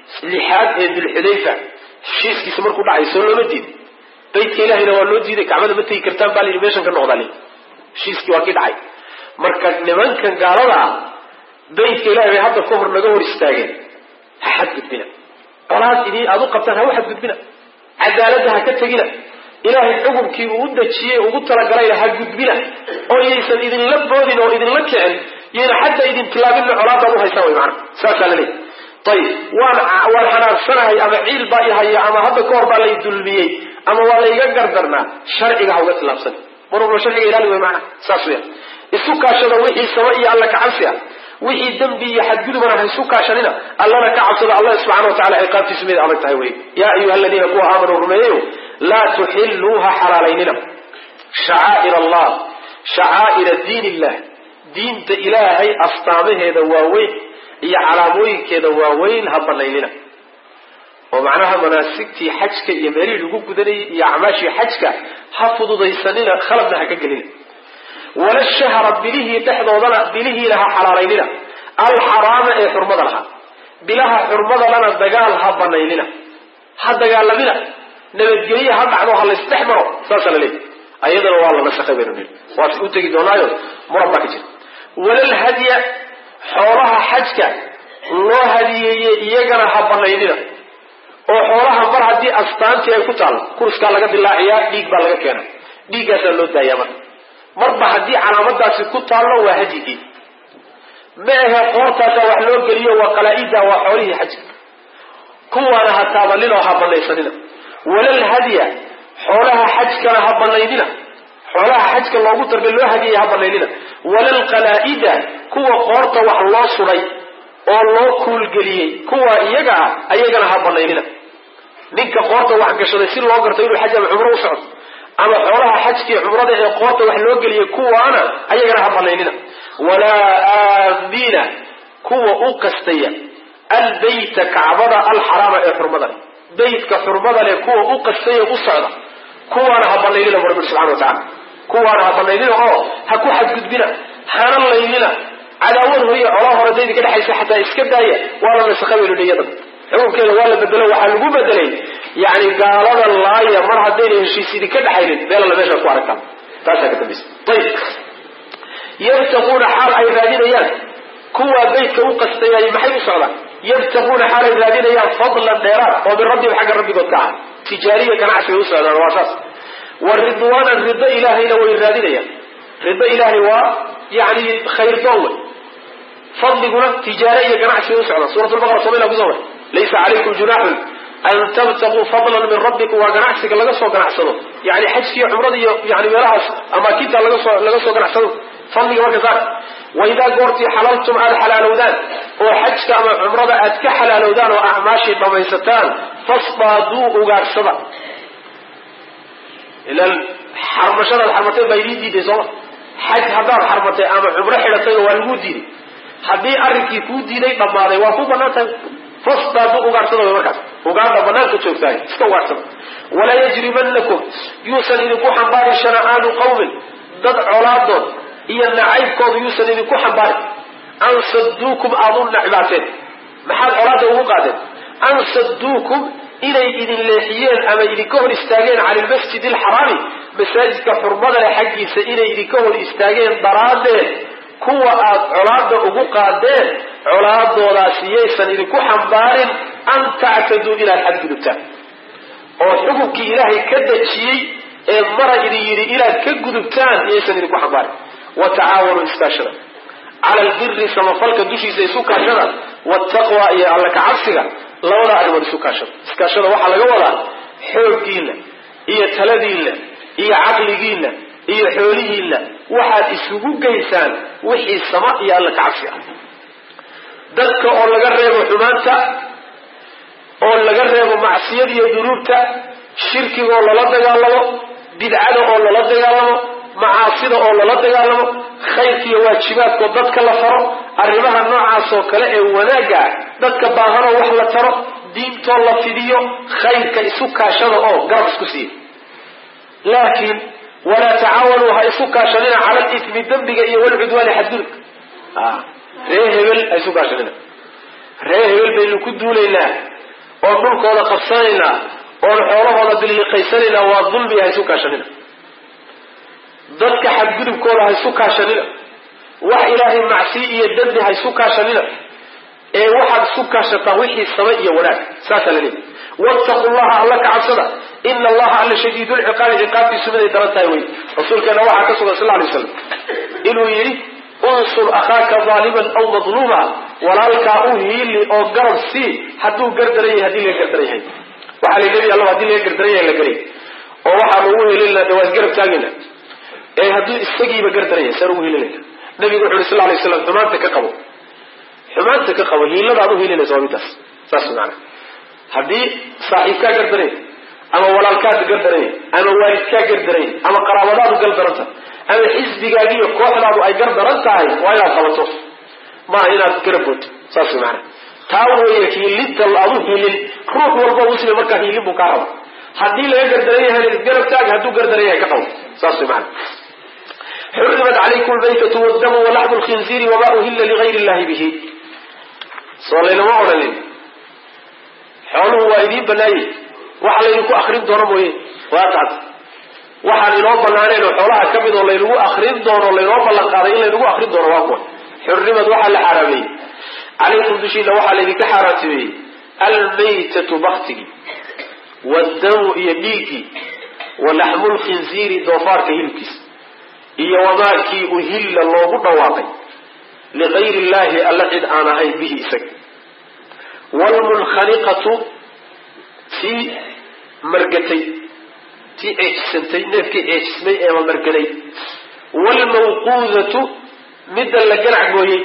6 ee dilxudayfa heshiiskiisa markuu dhacay soo looma diiday baydka ilahayna waa loo diiday kacbada ma tegi kartaan baa layidhi meeshan ka noqdaa li heshiiskii waa kii dhacay marka nimankan gaalada ah baydka ilahay bay hadda ka hor naga hor istaageen ha xadgudbina colaad idin aad u qabtaan ha u xadgudbina cadaaladda ha ka tegina ilaahay xukunkii uu u dejiyey ugu talagalayna ha gudbina oo yaysan idinla boodin oo idinla kicin yayna xadda idin tilaabinna colaadaad u haysaan way macana saasaa la leeyahy ayib waan xanaarsanahay ama ciil baa ihaya ama hadda ka hor baa lay dulmiyey ama waa layga gardarnaa sharciga ha uga tilaabsan mar walba sharciga ilaali way macana saas weya isu kaashada wixii sama iyo alla kacabsi ah wixii dembi iyo xadgudubana ha isu kaashanina allana ka cabsada allah subxana wa tacala ciqaabtiisu mid adag tahay wey yaa ayuha aladiina kuwa aamanuu rumeeyayo laa tuxiluuha xalaalaynina shacaa'ir allah shacaa'ira diin illah diinta ilaahay astaamaheeda waaweyn iyo calaamooyinkeeda waaweyn ha banaynina oo macnaha manaasigtii xajka iyo meelihii lagu gudanayay iyo acmaashii xajka ha fududaysanina khaladna ha ka gelina wala shahra bilihii dhexdoodana bilihiina ha xalaalaynina alxaraama ee xurmada lahaa bilaha xurmada lana dagaal ha banaynina ha dagaalamina nabadgelye ha dhacdo ha laysdhex maro saasa la leeyahy ayadana waa la nasakhay baynu niri waa u tegi doonaayo muran baa ka jira walal hadya xoolaha xajka loo hadiyeeyey iyagana ha banaynina oo xoolaha mar haddii astaantii ay ku taalo kuruskaa laga dilaaciyaa dhiig baa laga keena dhiiggaasaa loo daayaa marba haddii calaamadaasi ku taallo waa hadyigii ma ahe qoortaasaa wax loo geliyo waa qalaa-ida waa xoolihii xajka kuwaana ha taabaninoo ha banaysanina walal hadya xoolaha xajkana ha banaynina xoolaha xajka loogu targay loo hadiyay ha banaynina walal qalaa-ida kuwa qoorta wax loo suday oo loo kuulgeliyey kuwa iyaga ah ayagana ha banaynina ninka qoorta wax gashaday si loo garto inuu xaj ama cumro u socdo ama xoolaha xajkii cumrada ee qoorta wax loo geliyay kuwaana ayagana ha banaynina walaa aamina kuwa u qastaya albayta kacbada alxaraama ee xurmada leh baytka xurmada leh kuwa u qastaya u socda kuwaana ha banaynina bu rabbi subxana wa tacala kuwaana ha banaynina oo ha ku xadgudbina hana laynina cadaawad horiyo colaa hore daydi ka dhexaysa xataa iska daaya waa la nasakhay baynu niyadan xukunkeeda waa la bedelo waxaa lagu bedelay yani gaalada laaya mar haddayna heshiis idinka dhexaynin meelala meeshaad ku aragtaan taasaa ka dambaysa ayib yabtaquuna xaal ay raadinayaan kuwa baytka u qastayay maxay u socdaan yabtaquuna xaal ay raadinayaan fadlan dheeraad oo min rabbihim xagga rabbigood ka aha tijaariya ganacsi bay u socdaan waa saas wa ridwaanan rido ilaahayna way raadinayaan rido ilaahay waa yani khayr doon wey fadliguna tijaaro iyo ganacsi u socda suuratu lbaqara soomaliya kusoo maray laysa calaykum junaaxun an tabtaguu fadlan min rabbikum waa ganacsiga laga soo ganacsado yani xajkiiyo cumrada iyo yani meelahaas amaakinta laga soo ganacsado fadliga marka saar waidaa goortii xalaltum aad xalaalowdaan oo xajka ama cumrada aad ka xalaalowdaan oo acmaashii dhamaysataan fasdaaduu ugaarsada ilan xarmashadaad xarmatay baa idiin diiday sooma xaj haddaad xarmatay ama cumro xidhatay waa laguu diiday haddii arrinkii kuu diiday dhammaaday waa ku banaan tahay fasdaaduu ugaarsada way markaas ugaadha banaanka joogtahay iska ugaarsada walaa yajrimanakum yuusan idinku xambaarin shana'aanu qawmin dad colaadood iyo nacaybkooda yuusan idinku xambaarin an saduukum aad u nacbaateen maxaad colaada ugu qaadeen an saduukum inay idin leexiyeen ama idinka hor istaageen cala almasjid alxaraami masaajidka xurmada leh xaggiisa inay idinka hor istaageen daraaddeed kuwa aad colaada ugu qaadeen colaadoodaasi yaysan idinku xambaarin an tactaduu inaad xadgudubtaan oo xukunkii ilaahay ka dejiyey ee mara idin yidhi inaad ka gudubtaan yaysan idinku xambaarin watacaawanuu iskaashada cala albiri samafalka dushiisa isu kaashada waataqwa iyo alla kacabsiga labada arrimood isu kaashada iskaashada waxaa laga wadaa xooggiinna iyo taladiinna iyo caqligiinna iyo xoolihiinna waxaad isugu geysaan wixii sama iyo alla kacabsi ah dadka oo laga reebo xumaanta oo laga reebo macsiyada iyo dunuubta shirkiga oo lala dagaalamo bidcada oo lala dagaalamo macaasida oo lala dagaalamo khayrka iyo waajibaadkoo dadka la faro arrimaha noocaas oo kale ee wanaagga dadka baahanoo wax la taro diintoo la fidiyo khayrka isu kaashada oo garab isku siiya laakiin walaa tacaawanuu ha isu kaashanina cala alitmi dembiga iyo walcudwaani xadgudubka ree hebel ha isu kaashanina ree hebel baynu ku duulaynaa oon dhulkooda qabsanaynaa oon xoolahooda biliiqaysanaynaa waa dulmi ha isu kaashanina dadka xadgudubkooda ha isu kaashanina wax ilaahay macsi iyo dembi ha isu kaashanina ee waxaad isu kaashataa wixii same iyo wanaag saasaa la leeyahy wattaqu llaha alla ka cabsada ina allaha alla shadiidulciqaabi ciqaabtiisu miday daran tahay wey rasuulkeena waxaa ka sugan sal lla alay slam inuu yidhi unsur akhaaka zaaliman aw madluuma walaalkaa u hiili oo garab sii hadduu gardaran yahay haddii laga gardaran yahay waxaa la nebi alla haddii laga gardaran yahay la garay oo waxaan ugu helin waa isgarab taagayna ee hadduu isagiiba gardaran yahay saan ugu helinayna nabigu wuxu uhi sal lay slam xumaanta ka qabo hiiladaad u hilinaysa waa midaas saas maana haddii saaxiibkaa gardaran yahay ama walaalkaad gardaran yahay ama waalidkaa gardaran yahay ama qaraabadaadu gardaranta ama xisbigaagi iyo kooxdaadu ay gardaran tahay waa inaad qabato maaha inaad garabooto saas maana taa weeye hiilinta adu hiilin ruux walba muslim markaa hiilin buu kaa raba haddii laga gardaran yahay isgarab taag hadduu gardaran yahay ka qabo saas maana xurimat calaykum almaytatu waddamu walaxmu lkhinziiri wama uhilla ligayri illahi bihi soo laynama odhanin xooluhu waa idiin banaayey waxa laydinku akrin doono mooye waa taad waxaan inoo banaaneen oo xoolaha ka mid oo laynagu akrin doono laynoo ballan qaaday in laynagu akrin doono waa kuwa xurrimad waxaa la xaaraameeyey calaykum dushiina waxaa laydinka xaaraantimeeyey almaytatu baktigii waddamu iyo dhiiggii walaxmu lkhinziiri doofaarka hilibkiisa iyo wamaakii uhilla loogu dhawaaqay ligayri illahi alla cid aan ahayn bihi isaga wlmunkhaniqatu tii margatay tii ceejisantay neefkii ceejismay eema margaday wlmawquudatu midda la ganac gooyey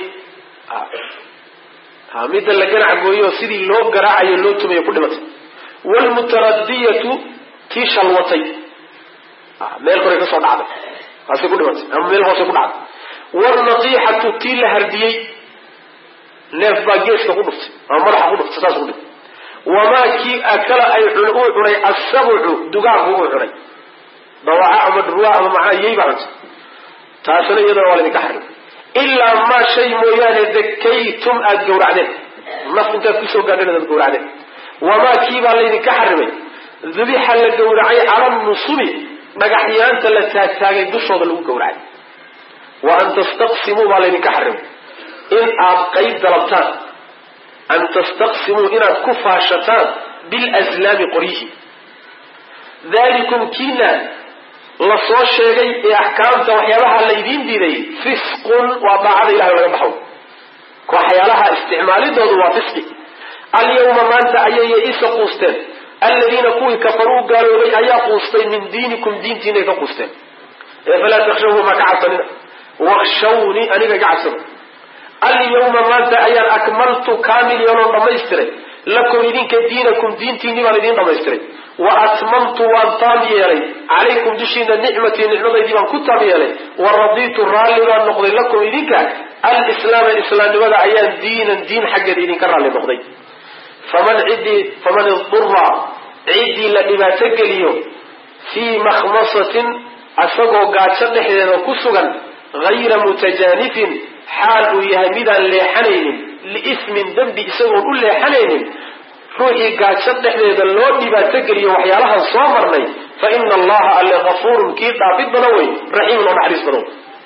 midda la ganac gooyey oo sidii loo garaacayo loo tumayo ku dhimatay wlmutaradiyatu tii shalwatay meel koray kasoo dhacday kaasay ku dhimatay ama meel hoose ku dhacday wlnatiixatu tii la hardiyey neef baa geeska ku dhuftay ama madaxa ku dhuftay saas ku dhintay wamaa kii akala ay uu cunay asabcu dugaagku uu cunay dawaca ama dhurwaa ama macnaa yey baa cuntay taasina iyadana waa laydinka xarim ilaa maa shay mooyaane dakaytum aada gawracdeen naf intaad kusoo gaadheen aad gawracdeen wamaa kii baa laydinka xarimay dubixa la gawracay cala nusubi dhagaxyaanta la taagtaagay dushooda lagu gawracay wa an tastaqsimuu baa laydinka xarimay in aad qayb dalabtaan an tastaqsimuu inaad ku faashataan bilazlaami qoryihi dalikum kiina la soo sheegay ee axkaamta waxyaabaha laydiin diiday fisqun waa daacada ilahay laga baxo waxyaalaha isticmaalidoodu waa fisqi. alyawma maanta ayay isa quusteen aladiina kuwii kafaruu gaaloobay ayaa quustay min diinikum diintiinay ka quusteen. falaa takhshawhum ha ka cabsanina wakhshawni aniga iga cabsada. alyawma maanta ayaan akmaltu kaamil yeeloon dhamaystiray lakum idinka diinakum diintiinni baan idiin dhamaystiray. wa atmamtu waan taam yeelay calaykum dushiina nicmatii nicmadaydii baan ku taam yeelay. wa radiitu raalli baan noqday lakum idinka alislaama islaamnimada ayaan diinan diin xaggeeda idinka raalli noqday. faman idura ciddii la dhibaato geliyo fii makhmasatin asagoo gaajo dhexdeeda ku sugan hayra mutajaanifin xaal uu yahay midaan leexanaynin liismin dembi isagoon u leexanaynin, ruuxii gaajo dhexdeeda loo dhibaato geliyo waxyaalahan soo marnay fa ina allaha alle gafuurun kii dhaafid badan wey raxiimun oo naxariis badan.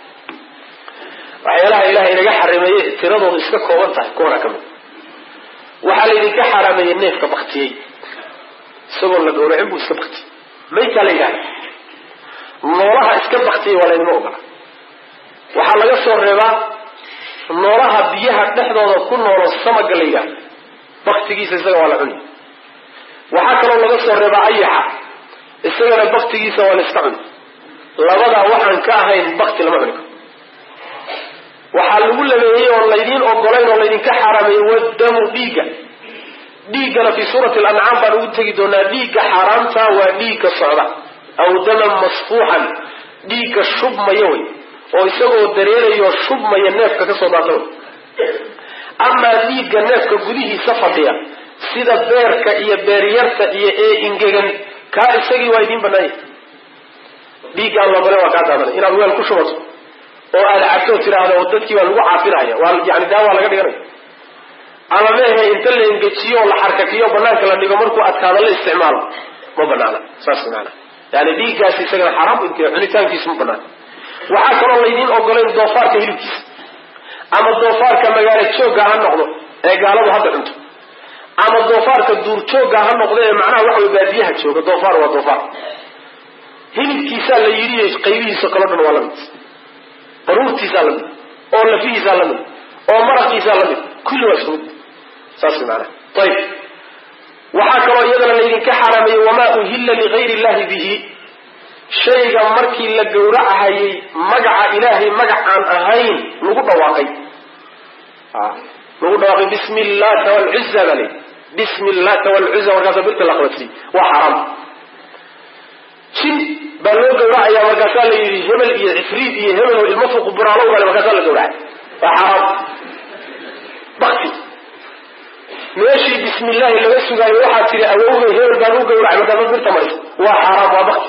waxyaalaha ilahay inaga xarimeeye tiradoodu iska kooban tahay kuwana ka mid. waxaa laydinka xaraameeyey neefka baktiyey isagoon la gowracin buu iska baktiyey maytaa la yidhahda. noolaha iska baktiyey waa laydima ogola. waxaa laga soo reebaa noolaha biyaha dhexdooda ku noolo samaga la yidhahda baktigiisa isaga waa la cuni. waxaa kaloo laga soo reebaa ayaxa isagana baktigiisa waa la iska cuni. labadaa waxaan ka ahayn bakti lama cuni karo. waxaa lagu labeeyey oon laydiin ogolayn oo laydinka xaaraameeyey wadamu dhiiggana fii suurati alancaam baan ugu tegi doonaa. dhiigga xaaraamta waa dhiigga socda aw daman masfuuxan dhiigga shubmaya wey oo isagoo dareerayo shubmaya neefka kasoo daata wey. amaa dhiigga neefka gudihiisa fadhiya sida beerka iyo beeryarta iyo ee ingegan kaa isagii waa idiin banaanya. dhiigga aan logole waa kaa daadanay inaad weel ku shubato oo aad cabto tiraahdo dadkii baa lagu caafinaya waa yani daawaa laga dhiganaya. ama meehe inta la engejiyo oo la xarkakiyo banaanka la dhigo markuu adkaado la isticmaalo ma banaana. saas maana yani dhiiggaasi isagana xaraam intee cunitaankiisu ma banaana. waxaa kaloo laydiin ogolayn doofaarka hilibkiisa ama doofaarka magaalo joogga ha noqdo ee gaaladu hadda cunto ama doofaarka duur joogga ha noqdo ee macnaha waxa way baadiyaha jooga. doofaar waa doofaar hilibkiisaa la yidhi qaybihiisa kaloo dhan waa lamid. baruurtiisaa lamid oo lafihiisaa lamid oo maraqiisaa lamid kulli waa isku mid. saas maana ayib. waxaa kaloo iyadana laydinka xaaraameeyey wamaa uhilla ligayri illahi bihi shayga markii la gowracahayey magaca ilaahay magac aan ahayn lagu dhawaaqay bismi illata walcuza baa lay bismi illata walcuza markaasa birta la qabadsiy waa xaraam. jin baa loo gowracayaa markaasaa la yidhi hebel iyo cifriid iyo hebel oo ilmo fuqu buraalow bale markaasaa la gowracay waa xaraam. bakti meeshii bismi illaahi laga sugaayo waxaa tiri awowgay hebel baan u gowracay markaasa birta marisa waa xaraam waa bakti.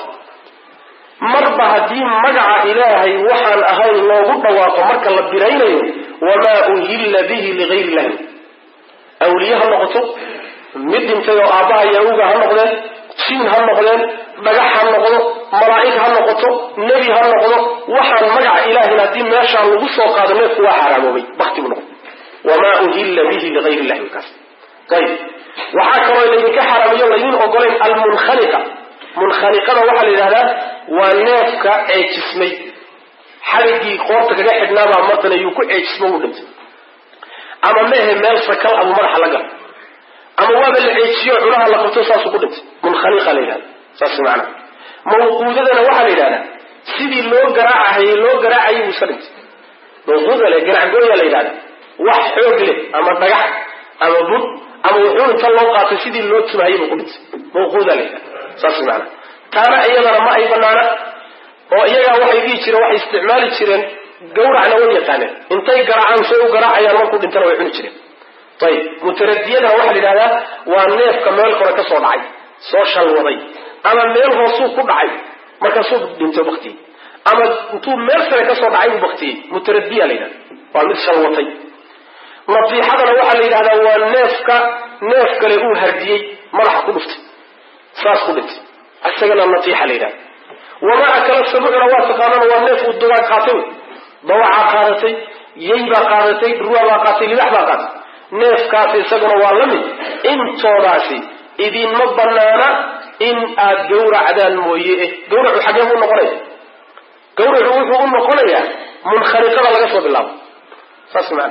marba haddii magaca ilaahay waxaan ahayn loogu dhawaaqo marka la biraynayo wamaa uhilla bihi ligayri illahi awliye ha noqoto mid dhintay oo aabbaha iyo awowga ha noqdeen jin ha noqdeen dhagax ha noqdo malaa'ig ha noqoto nebi ha noqdo waxaan magaca ilaahin haddii meeshaan lagu soo qaado neefku waa xaraamoobay bakti buu noqdo. wamaa uhilla bihi ligayri illahi markaas ayib. waxaa kaloo laydinka xaraamiyo laydiin ogolayn almunkhaniqa. munkhaniqada waxaa la yidhahdaa waa neefka ceejismay xaligii qoorta kaga xidhnaabaa martan ayuu ku ceejismo u dhintay. ama mehe meel sakal abu madaxa la gala ama waaba la ceejiyo cunaha la qabto saasuu ku dhintay. munkhaniqa la yidhahda saas macana. mawquudadana waxaa la yidhahdaa sidii loo garaacahayey wuu iska dhintay. mawquuda le garacgooya la yidhahda wax xoog leh ama dhagax ama bud ama wuxuu inta loo qaatay sidii loo tumahayey buu ku dhintay. mawquuda la yidhahda saas macana. taana iyadana ma ay banaana oo iyagaa waxay dhihi jireen waxay isticmaali jireen gawracna way yaqaaneen intay garaacaan say u garaacayaan markuu dhintana way cuni jireen. ayib mutaradiyadana waxaa la yidhahdaa waa neefka meel kore ka soo dhacay soo shalwaday ama meel hoosuu ku dhacay markaasuu dhinto baktiyey ama intuu meel sare ka soo dhacay buu baktiyey. mutaradiya la yidhahda waa mid shalwatay. nasiixadana waxaa la yidhahdaa waa neef kale uu hardiyey madaxa ku dhuftay saas ku dhintay isagana nasiixa la yidhahda. wamaa kala sabucna waa taqaanana waa neef uu dugaag qaatay dawacaa qaadatay yey baa qaadatay ruwa baa qaatay libax baa qaatay. neefkaasi isaguna waa la mid. intoodaasi idinma banaana in aad gowracdaan mooye gawracu xagee buu noqonaya? gawracu wuxuu u noqonayaa munkhaniqada laga soo bilaabo saas maana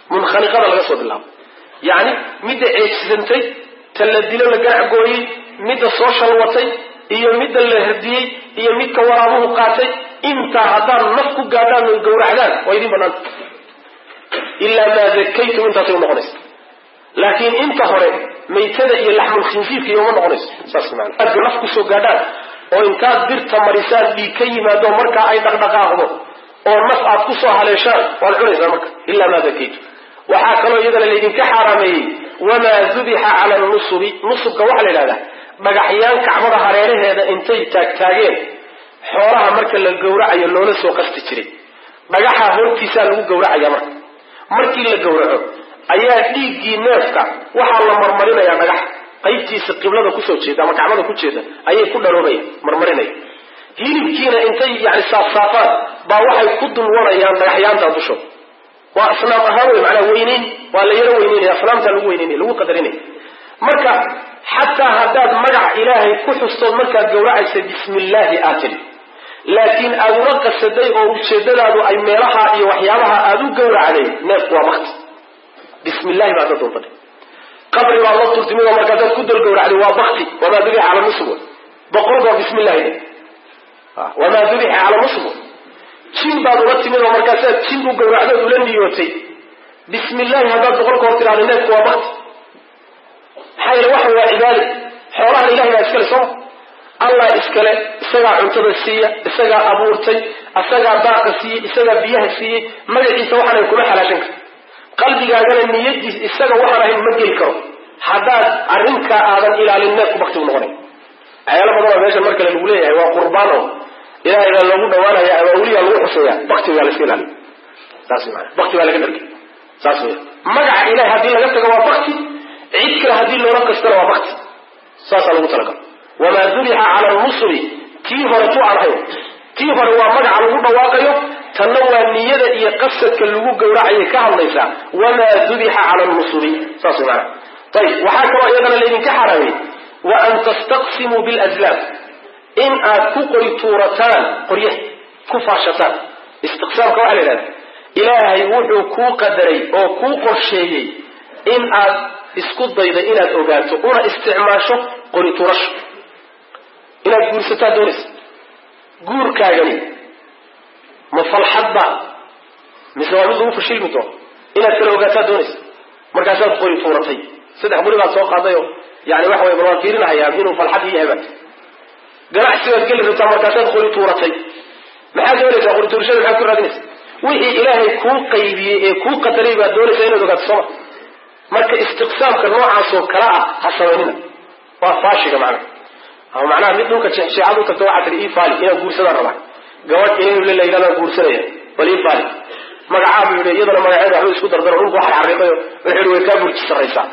munkhaniqada laga soo bilaabo yani midda ceegsantay ta la dilo la garacgooyey midda soo shalwatay iyo midda la herdiyey iyo midka waraabuhu qaatay intaa haddaad naf ku gaadhaan oy gawracdaan waa idin banaanta ilaa maa zakaytum intaasay unoqonaysa laakiin inta hore maytada iyo laxmul khinsiirka iyo uma noqonayso saas maana aad naf kusoo gaadhaan oo intaad dirta marisaan dhiig ka yimaado markaa ay dhaqdhaqaaqdo oo naf aad kusoo haleeshaan waad cunaysaa marka ilaa maa zakaytum waxaa kaloo iyadana laydinka xaaraameeyey wamaa dubixa cala nusubi nusubka waxaa la yidhahdaa dhagaxyaan kacbada hareeraheeda intay taagtaageen xoolaha marka la gawracayo loola soo qasti jiray dhagaxa hortiisaa lagu gawracaya markii la gawraco ayaa dhiiggii neefka waxaa la marmarinayaa dhagax qaybtiisa qiblada kusoo jeeda ama kacbada ku jeeda ayay ku dharoobaya marmarinaya hilibkiina intay yani saafsaafaan baa waxay ku dulwanayaan dhagaxyaanta dusho waa asnaam ahaan wey macnaa weyneyn waa la yaro weyneynaya asnaamtaa lagu weyneynaya lagu qadarinaya marka xataa haddaad magac ilaahay ku xustood markaad gawracaysa bismillaahi aad tiri laakiin aad ula qasaday oo ujeedadaadu ay meelaha iyo waxyaabaha aad u gawracday neefku waa bakti bismillahi baad dadulfadhi qabri baad la turtimid oo markaasaad ku dul gawracday waa bakti wamaa dubixa cala nusub boqolka waa bismillahi wamaa dubixa cala nusub jin baad ula timid oo markaasaad jin u gawracdood ula niyootay bismillahi haddaad boqolka hor tiraahday neefku waa bakti maxaa yeele waxa waa cibaade xoolahan ilahay baa iskale sooma allah iskale isagaa cuntada siiya isagaa abuurtay isagaa daaqa siiyey isagaa biyaha siiyey magaciisa waxaan kuma xalaashan karto qalbigaagana niyadiis isaga waxaan ahayn ma geli karo haddaad arrinkaa aadan ilaalin neefku bakti u noqonay waxyaala badanoo meesha mar kale lagu leeyahay waa qurbaano ilahay baa loogu dhawaanaya ama awliyaa lagu xuseeya baktiga waa la iska ilaaliy saas maana bakti baa laga dhargay saas wey magaca ilahay haddii laga tago waa bakti cid kale haddii loola kastana waa bakti saasaa lagu talagalo wamaa dubixa cala nusri tii hore tu aan hayn tii hore waa magaca lagu dhawaaqayo tanna waa niyada iyo qasadka lagu gawracayay ka hadlaysaa wamaa dubixa cala nusri saas way maana ayib waxaa kaloo iyadana laydinka xaraamay wa an tastaqsimuu bilazlaam in aad ku qori tuurataan qoryaha ku faashataan istiqsaamka waxaa la yidhahda ilaahay wuxuu kuu qadaray oo kuu qorsheeyey in aad isku dayda inaad ogaato una isticmaasho qori tuurasho inaad guursataa doonaysa guurkaagani ma falxadba mise waa mid lagu fashilmi doono inaad kala ogaataa doonaysa markaasaad qori tuuratay 3 qori baad soo qaaday oo yani waxa way bal fiirinayaa inuu falxad yahay baa ganacsi baad geli rabtaa markaasaad qori tuuratay maxaad doonaysaa qori tuurashada maxaad ku raadinaysa wixii ilaahay kuu qaybiyey ee kuu qadaray baad doonaysaa inaad ogaato sooma marka istiqsaamka noocaasoo kala ah ha samaynina waa faashiga macnaha ama macnaha mid dhulka jeexjeexad u tagto waxaa tihi ii faali inaan guursadaan rabaa gabadh inaynu la yidhahdaan guursanaya bal ii faali magacaa buu yidhi iyadana magaceeda waxba isku dardaro dhulka waxa xariiqayo wuxuu yidhi way kaa burji sarraysaa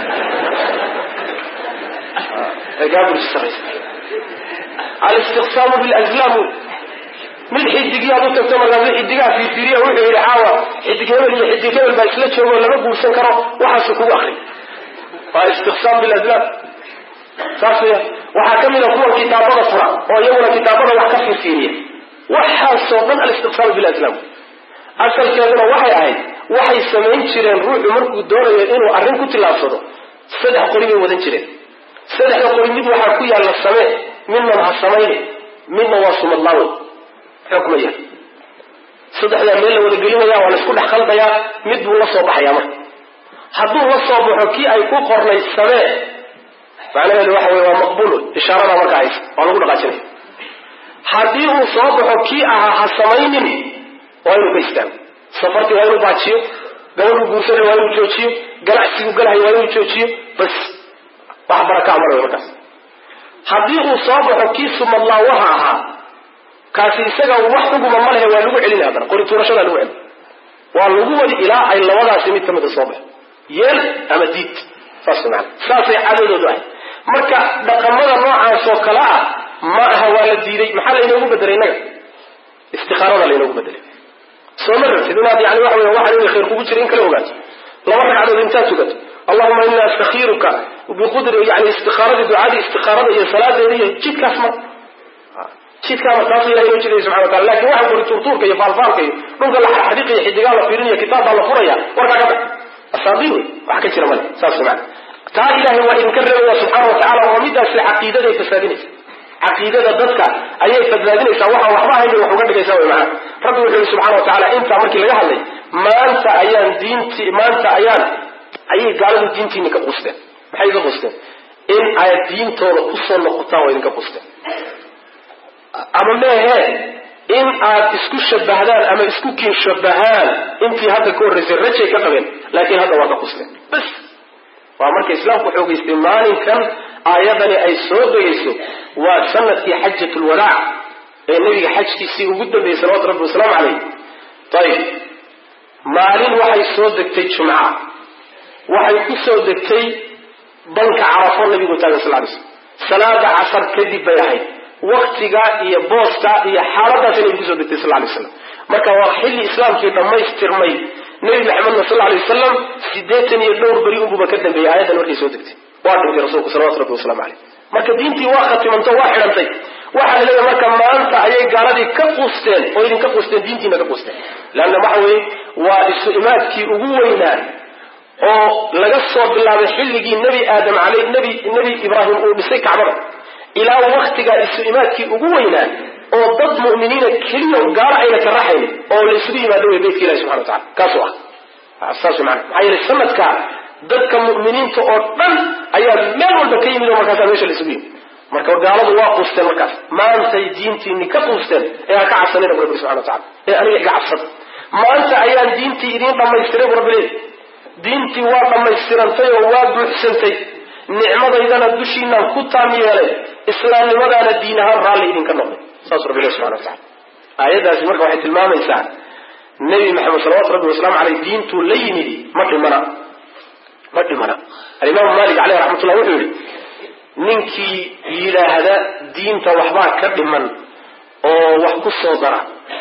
way kaa burji sarraysaa alistiqsaamu bilazlaamu mid xidigiyaad u tagto markaas xidigaha fiirfiiriya wuxuu yidhi caawa xidig hebel iyo xidig hebel baa isla joogo lama guursan karo waxaasu kugu akri waa istiqsaam bilazlaam saas weya waxaa ka mid a kuwa kitaabada fura oo iyaguna kitaabada wax ka fiirfiiriya waxaasoo dhan alistiqsaamu bilazlaam asalkeeduna waxay ahayd waxay samayn jireen ruuxu markuu doonayo inuu arrin ku tillaabsado 3 qori bay wadan jireen 3 qori mid waxaa ku yaalla samee midna ha samayni midna waa sumadlaawe xukmaya 3 meel la wada gelinaya waa la isku dhex khaldayaa mid buu la soo baxayaa marka hadduu la soo baxo kii ay ku qornay samee macnaheedu waxa wey waa maqbuul ishaarada marka haysa waa lagu dhaqaajinaya haddii uu soo baxo kii ahaa ha samaynin waa inuu ka istaago safartii waa inuu baajiyo gabadhuu guursanay waa inuu joojiyo ganacsigu galahay waa inuu joojiyo bas wax baraka amar wey markaas haddii uu soo baxo kii sumadlaawaha ahaa kaasi isaga wax xuguma ma lehe waa lagu celina haddana qori tuurashadaa lagu celin waa lagu wadi ilaa ay labadaasi mid kamida soo baxo yeel ama diid saas maana saasay cadadoodu ahay marka dhaqamada noocaasoo kale ah ma aha waa la diiday maxaa laynoogu bedelay innaga istikaarada laynoogu bedelay soo ma rabtid inaad yani waxa wey waxaan inay khayr kugu jira in kala ogaato 2 ragcadood intaad tugato allahuma inaa astakhiiruka biqudri yani istikaaradii ducadii istikaarada iyo salaadeeda iyo jidkaas mar jidkaama taas ilahay inoo jiday subxana watacala lakin waxa kori turtuurka iyo faalfaalka iyo dhulka la xadiiqa iyo xidigaa la fiirinaya kitaab baa la furaya warkaa ka bax asaadiir wey wax ka jira male saas mana taa ilahay waa idinka reebaya subxaana watacala oo midaasi caqiidaday fasaadinaysa caqiidada dadka ayay fasaadinaysaa waxaan waxba ahayn bay wax uga dhigaysaa way macana rabbi wuxuu yihi subxana watacala intaa markii laga hadlay maanta ayay gaaladu diintiina ka quusteen maxay ka quusteen in aad diintooda kusoo noqotaan waa idinka quusteen ama meehe in aad isku shabahdaan ama isku kiin shabahaan intii hadda ka horraysay rajay ka qabeen laakiin hadda waa ka quusteen bas waa marka islaamku xoogaystay maalinkan aayadani ay soo degayso waa sanadkii xajatulwadaac ee nabiga xajkiisii ugu dambeeyey salawatu rabbi wasalaamu calayh ayib maalin waxay soo degtay jumca waxay ku soo degtay banka carafo nabigu taagan sal lay slm salaada casar kadib bay ahayd waktiga iyo booska iyo xaaladaas nabigu kusoo degtay sal lay slam marka waa xilli islaamkii dhammaystirmay nabi maxamedna sal lay wasalam 82 beri unbuba ka dambeeyey aayadan markay soo degtay waa dhintay rasuulku salawatu rabbi wasalaamu calayh marka diintii waa khatimanto waa xidhantay waxaa la leeyahay marka maanta ayay gaaladii ka quusteen oo idinka quusteen diintiina ka quusteen leanna waxa weeye waa isu imaadkii ugu weynaa oo laga soo bilaabay xilligii nebi aadam caley nebi ibraahim uu dhisay kacbada ilaa waktigaa isu imaadkii ugu weynaa oo dad mu'miniina keliya gaalo ayna ka raxayn oo la isugu yimaado way beydka ilahi subxana watacala kaasuu saas wey macana maxaa yeele sanadka dadka mu'miniinta oo dhan ayaa meel walba ka yimid oo markaasaa meesha la isugu yimid marka gaaladu waa quusteen markaas maantay diintiini ka quusteen ee ha ka cabsanina bu rabbi subxana watacala ee aniga iga cabsada maanta ayaan diintii idiin dhammaystiray bu rabbi leey diintii waa dhammaystirantay oo waa buuxsantay nicmadaydana dushiinaan ku taam yeelay islaamnimadaana diin ahaan raalli idinka noqday saasuu rabbi ilahi subxana watacala aayaddaasi marka waxay tilmaamaysaa nebi maxamed salawatu rabbi wasalaamu caleyh diintuu la yimidi ma dhimana alimaamu maalik caleyh raxmatullah wuxuu yihi ninkii yidhaahda diinta waxbaa ka dhiman oo wax ku soo dara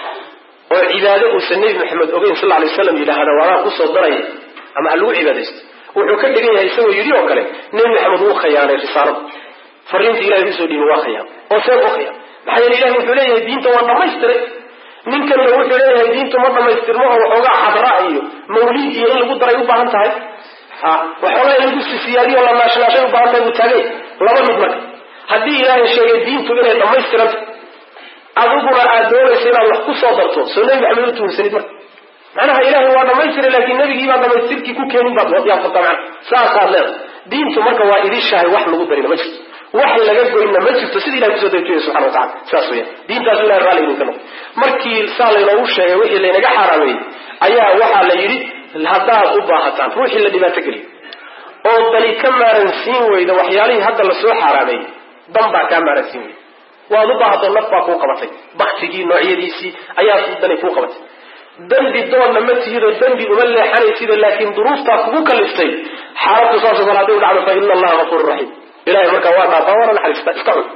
oo cibaado uusan nebi maxamed ogeyn sal lay waslam yidhaahda waanaa kusoo daraya ama ha lagu cibaadaysto wuxuu ka dhigan yahay isagoo yidhi oo kale nebi maxamed wuu khayaanay risaalada fariinta ilahay usoo dhiibay waa khayaan oo see u khayaan maxaa yeele ilahi wuxuu leeyahay diinta waa dhamaystiray ninkanna wuxuu leeyahay diintu ma dhamaystirmo oo waxoogaa xadraa iyo mawliid iyo in lagu daray u baahan tahay waxoogaa in lagu sisiyaadiyo la naashnaashay u baahan tahay buu taagay laba mid marka haddii ilaahay sheegay diintu inay dhammaystiranta adiguna aad doonaysa inaad wax ku soo darto soo nebi maxamed u tuursanid marka macnaha ilaahay waa dhamaystiray laakiin nebigii baa dhamaystirkii ku keenin baad yaa furtaa macna saasaad leedahay diintu marka waa idishahay wax lagu darina ma jirto wax laga goyna ma jirto sida ilahay kusoo dejiyay subxana watacala saas weeyaan diintaas ilahay raalli idinka noqo markii saa laynoogu sheegay wixii laynaga xaaraameeyey ayaa waxaa la yidhi haddaad u baahataan ruuxii la dhibaato geliyo oo dani ka maaransiin weyda waxyaalihii hadda lasoo xaaraameeyey dan baa kaa maaransiin weyda waad u baahato naf baa kuu qabatay baktigii noocyadiisii ayaa dani kuu qabatay dembi doonna ma tihidoo dembi uma leexanaysido laakiin duruuftaa kugu kaliftay xaaladdu saasoo kale hadday u dhacdo fa ina allaha gafuurun raxiim ilahay markaa waa dhaafaa waana naxariista iska cun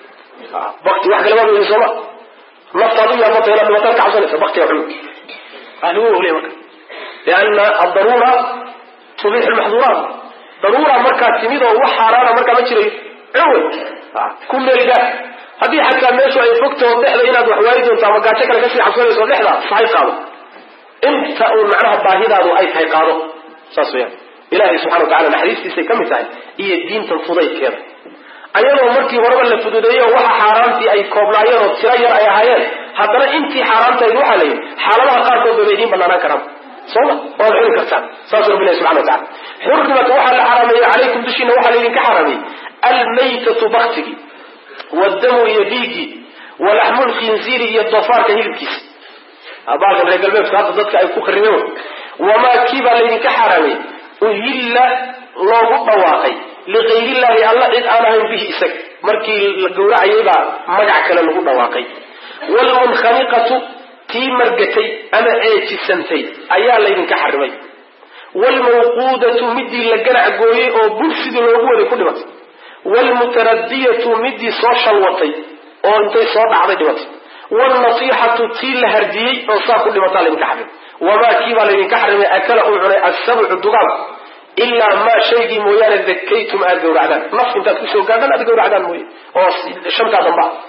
bakti wax kale maad sooma naftaad u yaabata inaad dhibaataan ka cabsanaysa baktiga cun lagu ogley marka lianna addaruura tubixu lmaxduuraat daruura markaa timid oo wax xaaraana markaa ma jirayo cunwey ku meelgaar haddii xataa meeshu ay fogtao dhexda inaad wax waari doonto ama gaajo kale kasii cabsanayso dhexda saxay qaado inta uun macnaha baahidaadu ay tahay qaado saas weyaan ilaahay subxana watacala naxariistiisay ka mid tahay iyo diintan fudaydkeeda ayadoo markii horeba la fududeeyo waxa xaaraantii ay koobnaayeen oo tiro yar ay ahaayeen haddana intii xaaraantayd waxaa la yidhi xaaladaha qaarkood bayba idiin banaanaan karaan sooma waad cuni kartaan saasuu rabbi ilahi subxana watacala xurimat waxaa la xaraameeyey calaykum dushiina waxaa laydinka xaraameeyey almaytatu baktigi wadamu iyo dhiigii walaxmu lkhinziiri iyo doofaarka hilibkiisa baalkan reer galbeedku hadda dadka ay ku kharibeen wamaa kii baa laydinka xaaraamey uhilla loogu dhawaaqay ligayrillahi alla cid aan ahayn bihi isaga markii la gowracayay baa magac kale lagu dhawaaqay waalmunkhaniqatu tii margatay ama ceejisantay ayaa laydinka xarimay waalmawquudatu midii la ganac gooyey oo bursidii loogu waday ku dhimatay waalmutaradiyatu midii soo shalwatay oo intay soo dhacday dhimatay waalnasiixatu tii la hardiyey oo saa ku dhimataa laydinka xarimay wamaa kii baa laydinka xarimay akala uu cunay asabcu dugaal ilaa maa shaygii mooyaane dakaytum aad gawracdaan naf intaad kusoo gaadhaan aad gawracdaan mooye oo shantaa damba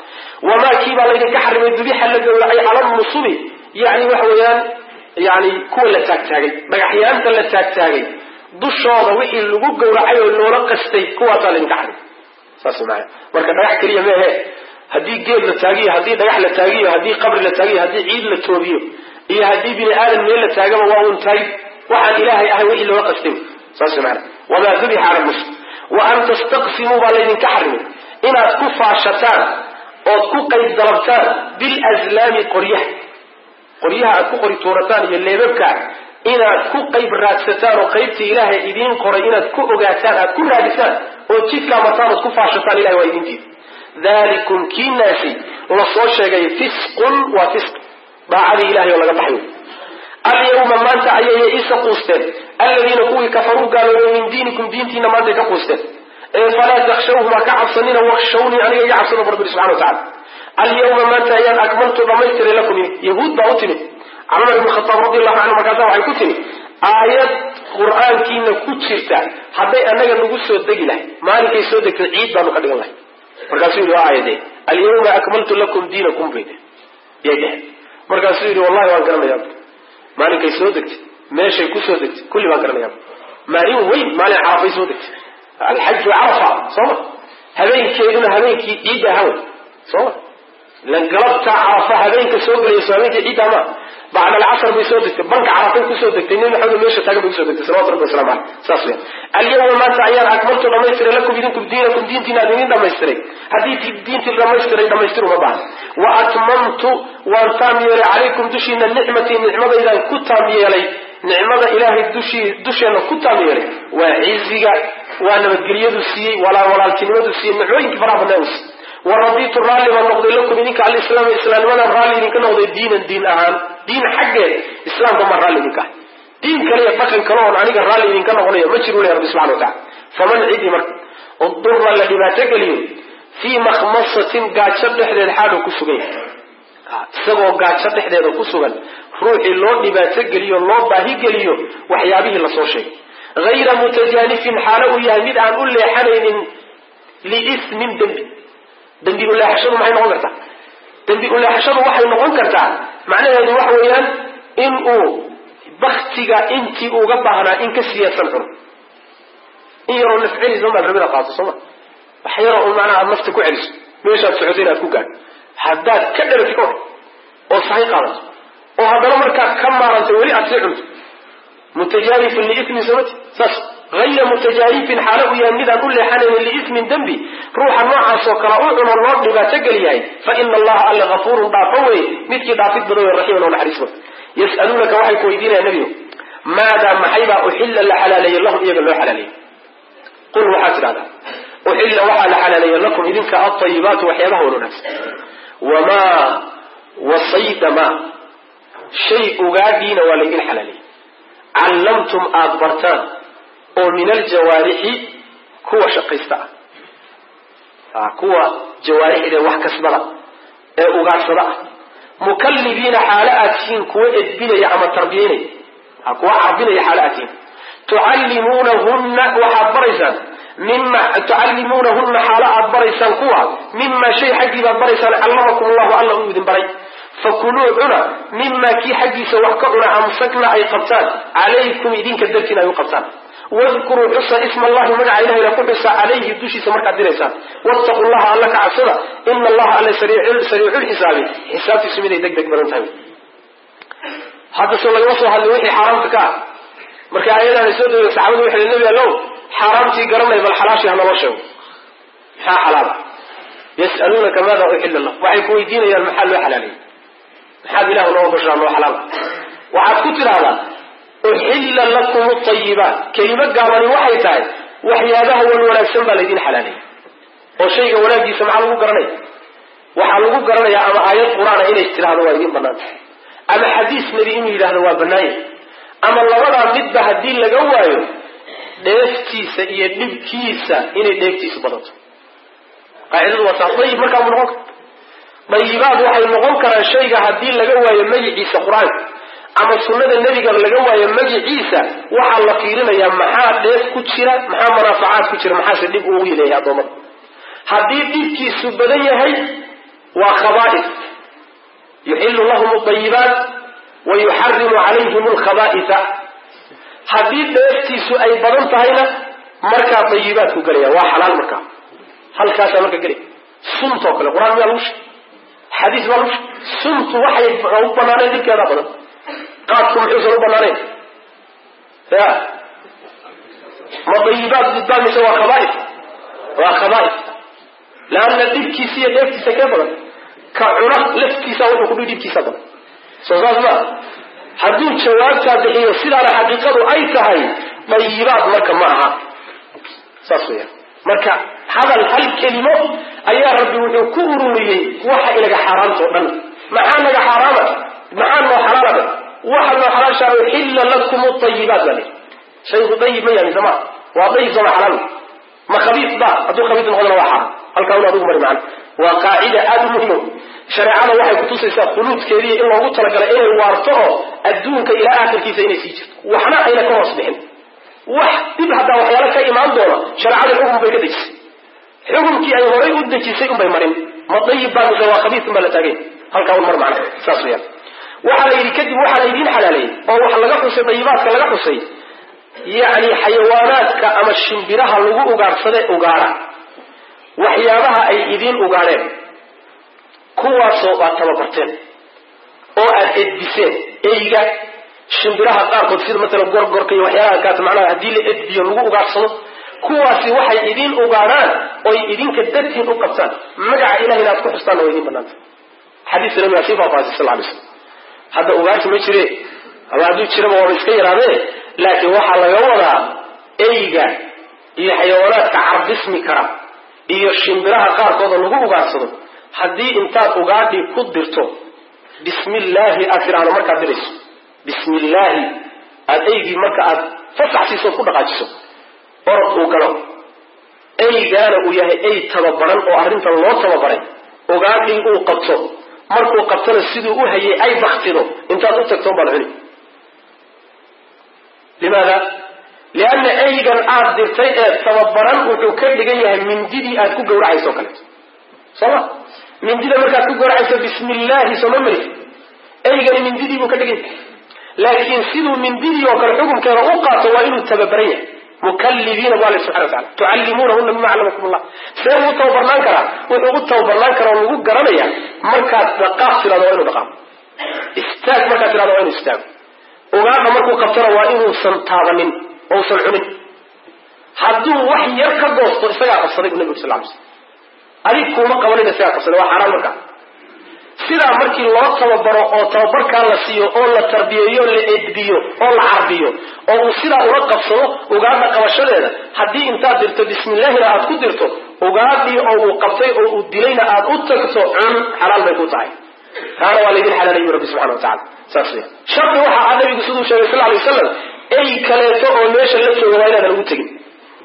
وما كيبا لين كحرم الذبيحة اللي على النصب يعني وحويان يعني كل تاكتاغي دغخيانتا لا taagtaagay dushooda wixii lagu gowracay oo loola qastay kuwaas la inkaxay saasumay marka dhagax kaliya ma aha hadii geed la taagiyo hadii dhagax la taagiyo hadii qabri la taagiyo hadii ciid la toobiyo iyo hadii bini aadam meel la taagaba waa un taag waxa ilaahay ahay wixii loola qastay saasumay wama dhubiha ala muslim wa an tastaqsimu baladin kahrim inaad ku faashataan oo ku qayb dalabtaan bil azlami qoryaha aad ku qori tuurataan iyo leebabka inaad ku qayb raadsataan oo qaybtii ilaahay idin qoray inaad ku ogaataan aad ku raadisaan oo jidka mataan ku faashataan ilaahay waa idintii dhalikum kinasi la soo sheegay fisqun wa fisq baadi ilaahay laga baxay al-yawma maanta ayay isa qusteen alladina kuwi kafaru qaaluu min diinikum diintina maanta ka qusteen fala takhshawhum ka cabsanina wakhshawni aniga ya'sunu rabbi subhanahu wa ta'ala al-yawma maanta ayaan akmaltu dhamaystir lakum yahuud ba'utini Umar ibn Khattab radiyallahu anhu markaas waxay ku tiri aayad quraankiina ku jirta haday anaga nagu soo degi lahay maalinkay soo degtay ciid baanu ka dhigan lahay markaas uu aayade al-yawma akmaltu lakum diinakum bayda yahay markaas uu wallahi waan garanayaa maalinkay soo degtay meeshay ku soo degtay kulli waan garanayaa maalin weyn maalin carafay soo degtay al-hajj arafa soo habeenkeeduna habeenkii ciid ahaw soo lan galabta arafa habeenka soo galay habeenkii ciid ama بعد العصر بيسودك بنك عرفين كسودك تنين حول ميشة تاقب بيسودك صلوات ربي والسلام عليه ساسويا اليوم ما تعيان أكملت دميستري لكم بدينكم دين تنادين دميستري هذه دين دميستري وبعد وأتممت وانتامي عليكم دشينا النعمة إذا كتامي لي نعمة إلهي دشينا كتامي لي وعزيك وأنا مدقريد السيء ولا الكلمة السيء نعوين كفراف الناس ورضيت الرالي ونقضي لكم منك على الإسلام وانا الرالي منك نقضي دين أهان دين حقه إسلام كما الرالي منك دين كليه فقن كلون عنك الرالي منك نقضي مجروا لي رب سبحانه وتعالى فمن عيدي مرك الضر الذي باتك اليوم في مخمصة قاعد شرح للحال وكسوغين سقو قاعد شرح للكسوغين روحي اللون باتك اليوم اللون باهيك اليوم وحيابه لصوشي غير متجانف حاله يهمد عن كل حنين لإثم دنبي الله حشره ما ينقون كرتا دنبي الله حشره وحي ينقون كرتا معنى هذا وحويان إنه بختك إنتي وقبهنا إنك سياسة الحر إن يروا نفعله زمان الرميل قاطع صلى وحيروا معنا نفتك وعلس ميشا السعودين أتكوكان حداد كدر تكون وصحيح قالت وهذا الأمر كم مرة تولي أتسعود متجانف لإثم سمتي غير متجانف حاله يمد كل حنين لإثم ذنبي روح النوع سوكراء الله بما تجليه فإن الله على غفور ضعفوي مثل ضعف الضروي الرحيم والحريص يسألونك وحي كويدين يا نبي ماذا محيبا أحل لحلالي الله إيجا الله حلالي قل وحاسر هذا أحل وحل حلالي لكم إذنك الطيبات وحيبه ونفس وما وصيت ما شيء قادين ولكن حلالي علمتم أكبرتان ومن الجوارح كوا شقيستا كوا جوارح إذا وحكس بلا أغاصدا مكلبين حالاتين كوا إدبين يا أما تربيين كوا عربين يا حالاتين تعلمونهن وحبريسان مما تعلمونهن حالات بريسان كوا مما شيء حقي بريسان علمكم الله الله يذن بري فكلوا عنا مما كي حقي سوحكعنا أمسكنا أي قبطان عليكم إذين كدرتنا أي قبطان واذكروا حصة اسم الله مدع إله لكم حصة عليه الدوشي سمرك الدريسان واتقوا الله لك عصرة إن الله على سريع الحساب حساب سميني دك برنتهي هذا سؤال الوصل هل وحي حرامتك مركا أيضا نسود سعود وحي للنبي الله حرامتي قرمي بالحلاشي هنا وشو حلال يسألونك ماذا أحل الله وعيكوا يدين يا المحل وحلالي محل إله الله بشرا الله حلال وعاد كتر هذا أحل لكم الطيبات كلمة قامني وحي تاي وحي هذا هو الولاء السنبا لدين حلالي وشيء ولاء دي سمع له قرني وحلقوا قرني أما آيات قرآن إلى اشتراها نوائدين بنات أما حديث نبي إنه إله نواب بناي أما الله وضع مدبها الدين لقوائي ديفتيسة إيا نبكيسة إنه ديفتيسة بنات قاعدة وصع طيب مركا منغوك طيبات وحي منغوك الشيء الدين لقوائي مجعيسة قرآن أما سنة النبي قال لقوائي مجعيسة وحال لقيرنا يا محاد ديف كتشرة محاد منافعات كتشرة محاد سدب أوي ليه يا ضمن هدي ديفتيسة بداية هاي وخبائث يحل لهم الطيبات ويحرم عليهم الخبائث حديث ديفتيسو أي بدن تهينا مركا طيبات كقرية وحلال مركا هل كاسا مركا قرية سنتو كلا قرآن مالوش حديث مالوش سنتو وحي ربنا نيدك يا ربنا قادكم حيث ربنا نيد ما طيبات ضدان سوى خبائث وخبائث لأن ديبكيسية ديفتيسا كبرا كعنا لفتيسا وحكو ديبكيسا بنا سوزاز ما حدود شوابتا بحي وصل على حقيقته أي تهي طيبات مركا معها ساسويا مركا هذا الحل كلمة أي ربي وحكوره لي وحا إلى حرام صعبا معانا حرامة معانا حرامة واحد ما حرام شعر يحل لكم الطيبات ذلك شيء طيب يعني زمان وطيب زمان حرام ما خبيث با أدو خبيث الغضر وحرام هل كانوا أدوه مري معنا وقاعدة آد مهمة شريعة waxay ku tusaysaa khuluudkeedii in loogu talagalay inay waarto adduunka ila aakhirkiisa inay sii jirto waxna ayna ka hoos bixin wax dib hadda waxyaalo ka imaan doona shariicada xukum bay ka dejisay xukumkii ay horay u dejisay un bay marin madayib baa waa khabiis ma la taagay halka uu mar macna saas weeyaan waxa la yiri kadib waxa la idin xalaalay oo wax laga xusay dayibaadka laga xusay yaani xayawaanaadka ama shimbiraha lagu ugaarsaday ugaara waxyaabaha ay idin ugaareen kuwaasoo baad tababarteen oo aad edbiseen eyga shimbiraha qaarkood sida matala gorgorka iyo waxyaalaha kaas macnaha haddii la edbiyo lagu ugaarsado kuwaasi waxay idin ugaaraan oo idinka dadkiin u qabtaan magaca ilaahay inaad ku xustaan oo idin banaanta xadiis nabi asiifa sallallahu alayhi wasallam hadda ugaarsi ma jire ama hadduu jiraba waa iska yaraadee laakiin waxaa laga wadaa eyga iyo xayawaanaadka carbismi kara iyo shimbiraha qaarkooda lagu ugaarsado haddii intaad ugaadhi ku dirto bismillaahi aad tiraahdo markaad dirayso bismillaahi aad eygii marka aad fasax siiso ku dhaqaajiso orod uu galo eygaana uu yahay ey tababaran oo arrintan loo tababaray ugaadhii uu qabto markuu qabtana siduu u hayay ay baktido intaad u tagto baan cuni limaada lianna eygan aad dirtay ee tababaran wuxuu ka dhigan yahay mindidii aad ku gowracayso o kaleeto sooma mindida markaad ku gowracayso bismillaahi sooma mari eygani mindidii buu ka dhigan yahay laakiin siduu mindidii oo kale xukunkeeda u qaato waa inuu tababaran yahay mukallibiina bu alla subxana watacala tucallimuunahuna bima callamakum allah see uu tababarnaan karaa wuxuu u tababarnaan karaa oo lagu garanaya markaad dhaqaaq tirado waa inuu dhaqaaqo istaag markaad tirado waa inuu istaago ugaadha markuu qabtana waa inuusan taabanin ousan cunin hadduu wax yar ka goosto isagaa qabsaday bu nabigu sal ly slm adig kuuma qabanina isagaa qabsaday waa xaaraan markaa sidaa markii loo tababaro oo tababarkaa la siiyo oo la tarbiyeeyo la edbiyo oo la carbiyo oo uu sidaa ula qabsado ugaadha qabashadeeda haddii intaad dirto bismillaahina aad ku dirto ugaadhii oo uu qabtay oo uu dilayna aad u tagto cun xalaal bay ku tahay taana waa laydin xalaalayu rabbi subxana watacala saas weya shardi waxa ah nabigu siduu sheegay sal alay wasalam ey kaleeto oo meesha la jooga waa inaadan ugu tegin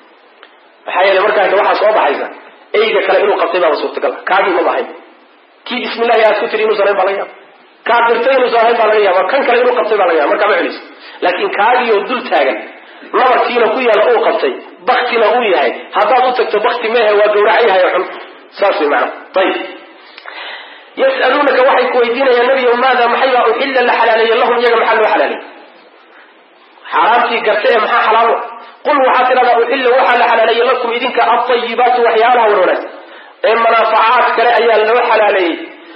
maxaa yeele markaa waxaa soo baxaysa eyga kale inuu qabtay baaba suurtagal kaagii ma bahayn kii bismillahi aad ku tiri inuusan ahayn baa laga yaaba kaa dirtay inuusan ahayn baa laga yaaba kan kale inuu qabtay baa laga yaba markaa ma celiso laakiin kaagii oo dul taagan nabarkiina ku yaala uu qabtay baktina uu yahay haddaad u tagto bakti mehe waa gawrac yahay xun saas way macna ayib yas'aluunaka waxay ku weydiinayaan nabiyow maada maxaybaa uxilla la xalaaleeye lahum iyaga maxaa loo xalaaleeyey xaaraamtii garte ee maxaa xalaalo qul waxaa tidhahdaa uxilla waxaa la xalaaleeyey lakum idinka alطayibaatu waxyaalaha wanaagsan ee manaafacaad kale ayaa loo xalaaleeyey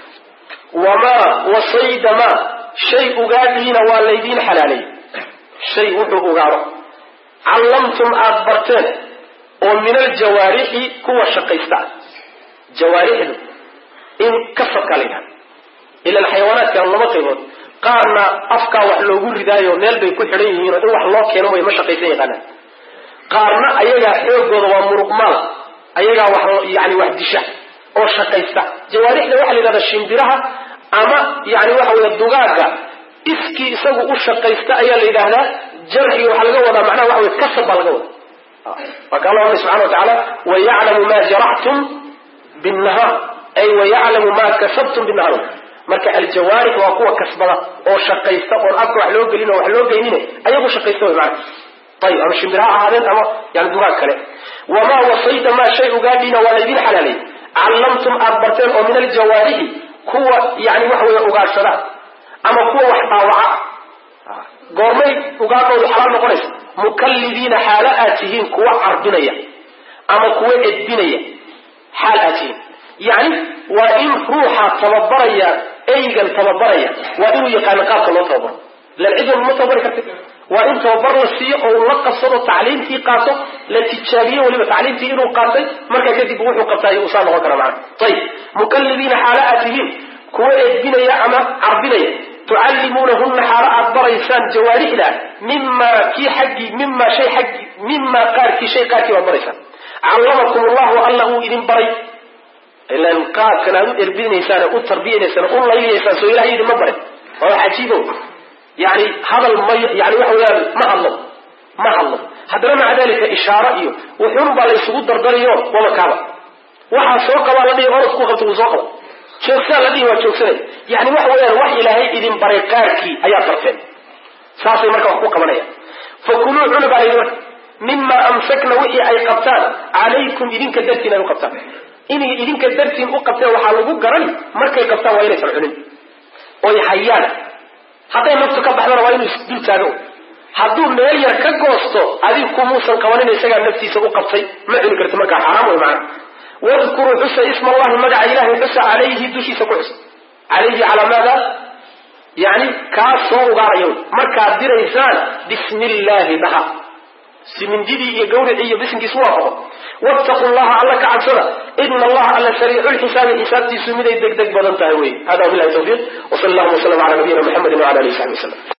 wamaa wasayda maa shay ugaadhiina waa laydiin xalaaleeyey shay wuxuu ugaadho callamtum aad barteen oo min aljawaarixi kuwa shaqaysta jawaarixdu in kasabkaa la yidhahda ilan xayawaanaadkan laba qaybood qaarna afkaa wax loogu ridaayo meel bay ku xidhan yihiin oo in wax loo keeno way ma shaqaysan yaqaanaan qaarna ayagaa xoogooda waa muruqmaal ayagaa wax yani wax disha oo shaqaysta jawaarixda waxaa la yidhahdaa shimbiraha ama yani waxa weeye dugaaga iskii isagu u shaqaysta ayaa la yidhaahdaa jarxiga waxaa laga wadaa macnaha waxa weye kasab baa laga wadaa marka allah uli subxana watacaala wayaclamu ma jaractum binnahaar ay wayaclamu ma kasabtum binnahaar marka aljawaarix waa kuwa kasbada oo shaqaysta oon afka wax loo gelin oo wax loo geynine ayagu shaqaysta way macna ayib ama shimbiraha ahaadeen ama yani dugaag kale wamaa wasayda maa shay ugaadhiina waa laydin xalaalay علمتم أكبرتين ومن الجوارح كوا يعني وحوي أغاشرات أما كوا وحطاوعة قرمي أغاقوا الحلال نقرش مكلبين حالاتهم كوا عربنية أما كوا إدبنية حالاتهم يعني وإن روحا تببريا أيضا تببريا وإن يقانقاك الله تببر للعذر المتبر كتب وإن تببر للسيء أو لقصد تعليم في قاصة لتتشابيه ولما تعليم في إنه قاصة مركا كتب وحو قبطاي أصال وكرا معنا طيب مكلبين حالاتهم كوا إدبنية أما عربنية تعلمونهن حالات بريسان جوارحنا مما كي حقي مما شيء حقي مما قال كي شيء قال وبريسان علمكم الله الله إذن بري إلا القاب كان إربين إنسان والتربية إنسان الله إلي إنسان سوى إلهي إذن مبري وهو حجيبه يعني هذا المي يعني وحويان ما الله هذا مع ذلك إشارة وحنب على يسقط دردريو ومكابة وحا سوقا والذي أرسكو خبتو سوقا شوكسان الذي هو شوكسان يعني وحويان وحي إلهي إذن بريقاركي أيا طرفين ساسي مركا وحقوق منايا فكلوا عنب عليهم مما أمسكنا وحي أي قبطان عليكم إذن كدرتنا يقبطان إني إذن كدرتين أقبطان وحالبوك قراني مركا يقبطان وإلي سرعنين ويحيانا حتى نفسك بحضر وإنه يسدل تاغو حدو ميل يركقوستو أذيكم موسى القوانين يساقا نفسي سأقبطي ما إنه كرت مركا حرام ومعنى واذكروا حسى اسم الله مدع إله حسى عليه دوشي سكوحس عليه على ماذا يعني كاسو غاريون مركا دير إنسان بسم الله بها سمن جدي يقول إيه بسم كسواه واتقوا الله على كعسرة إن الله على سريع الحساب حساب تسمي دك بدن تهوي هذا بالله التوفيق وصلى الله وسلم على نبينا محمد وعلى آله وصحبه وسلم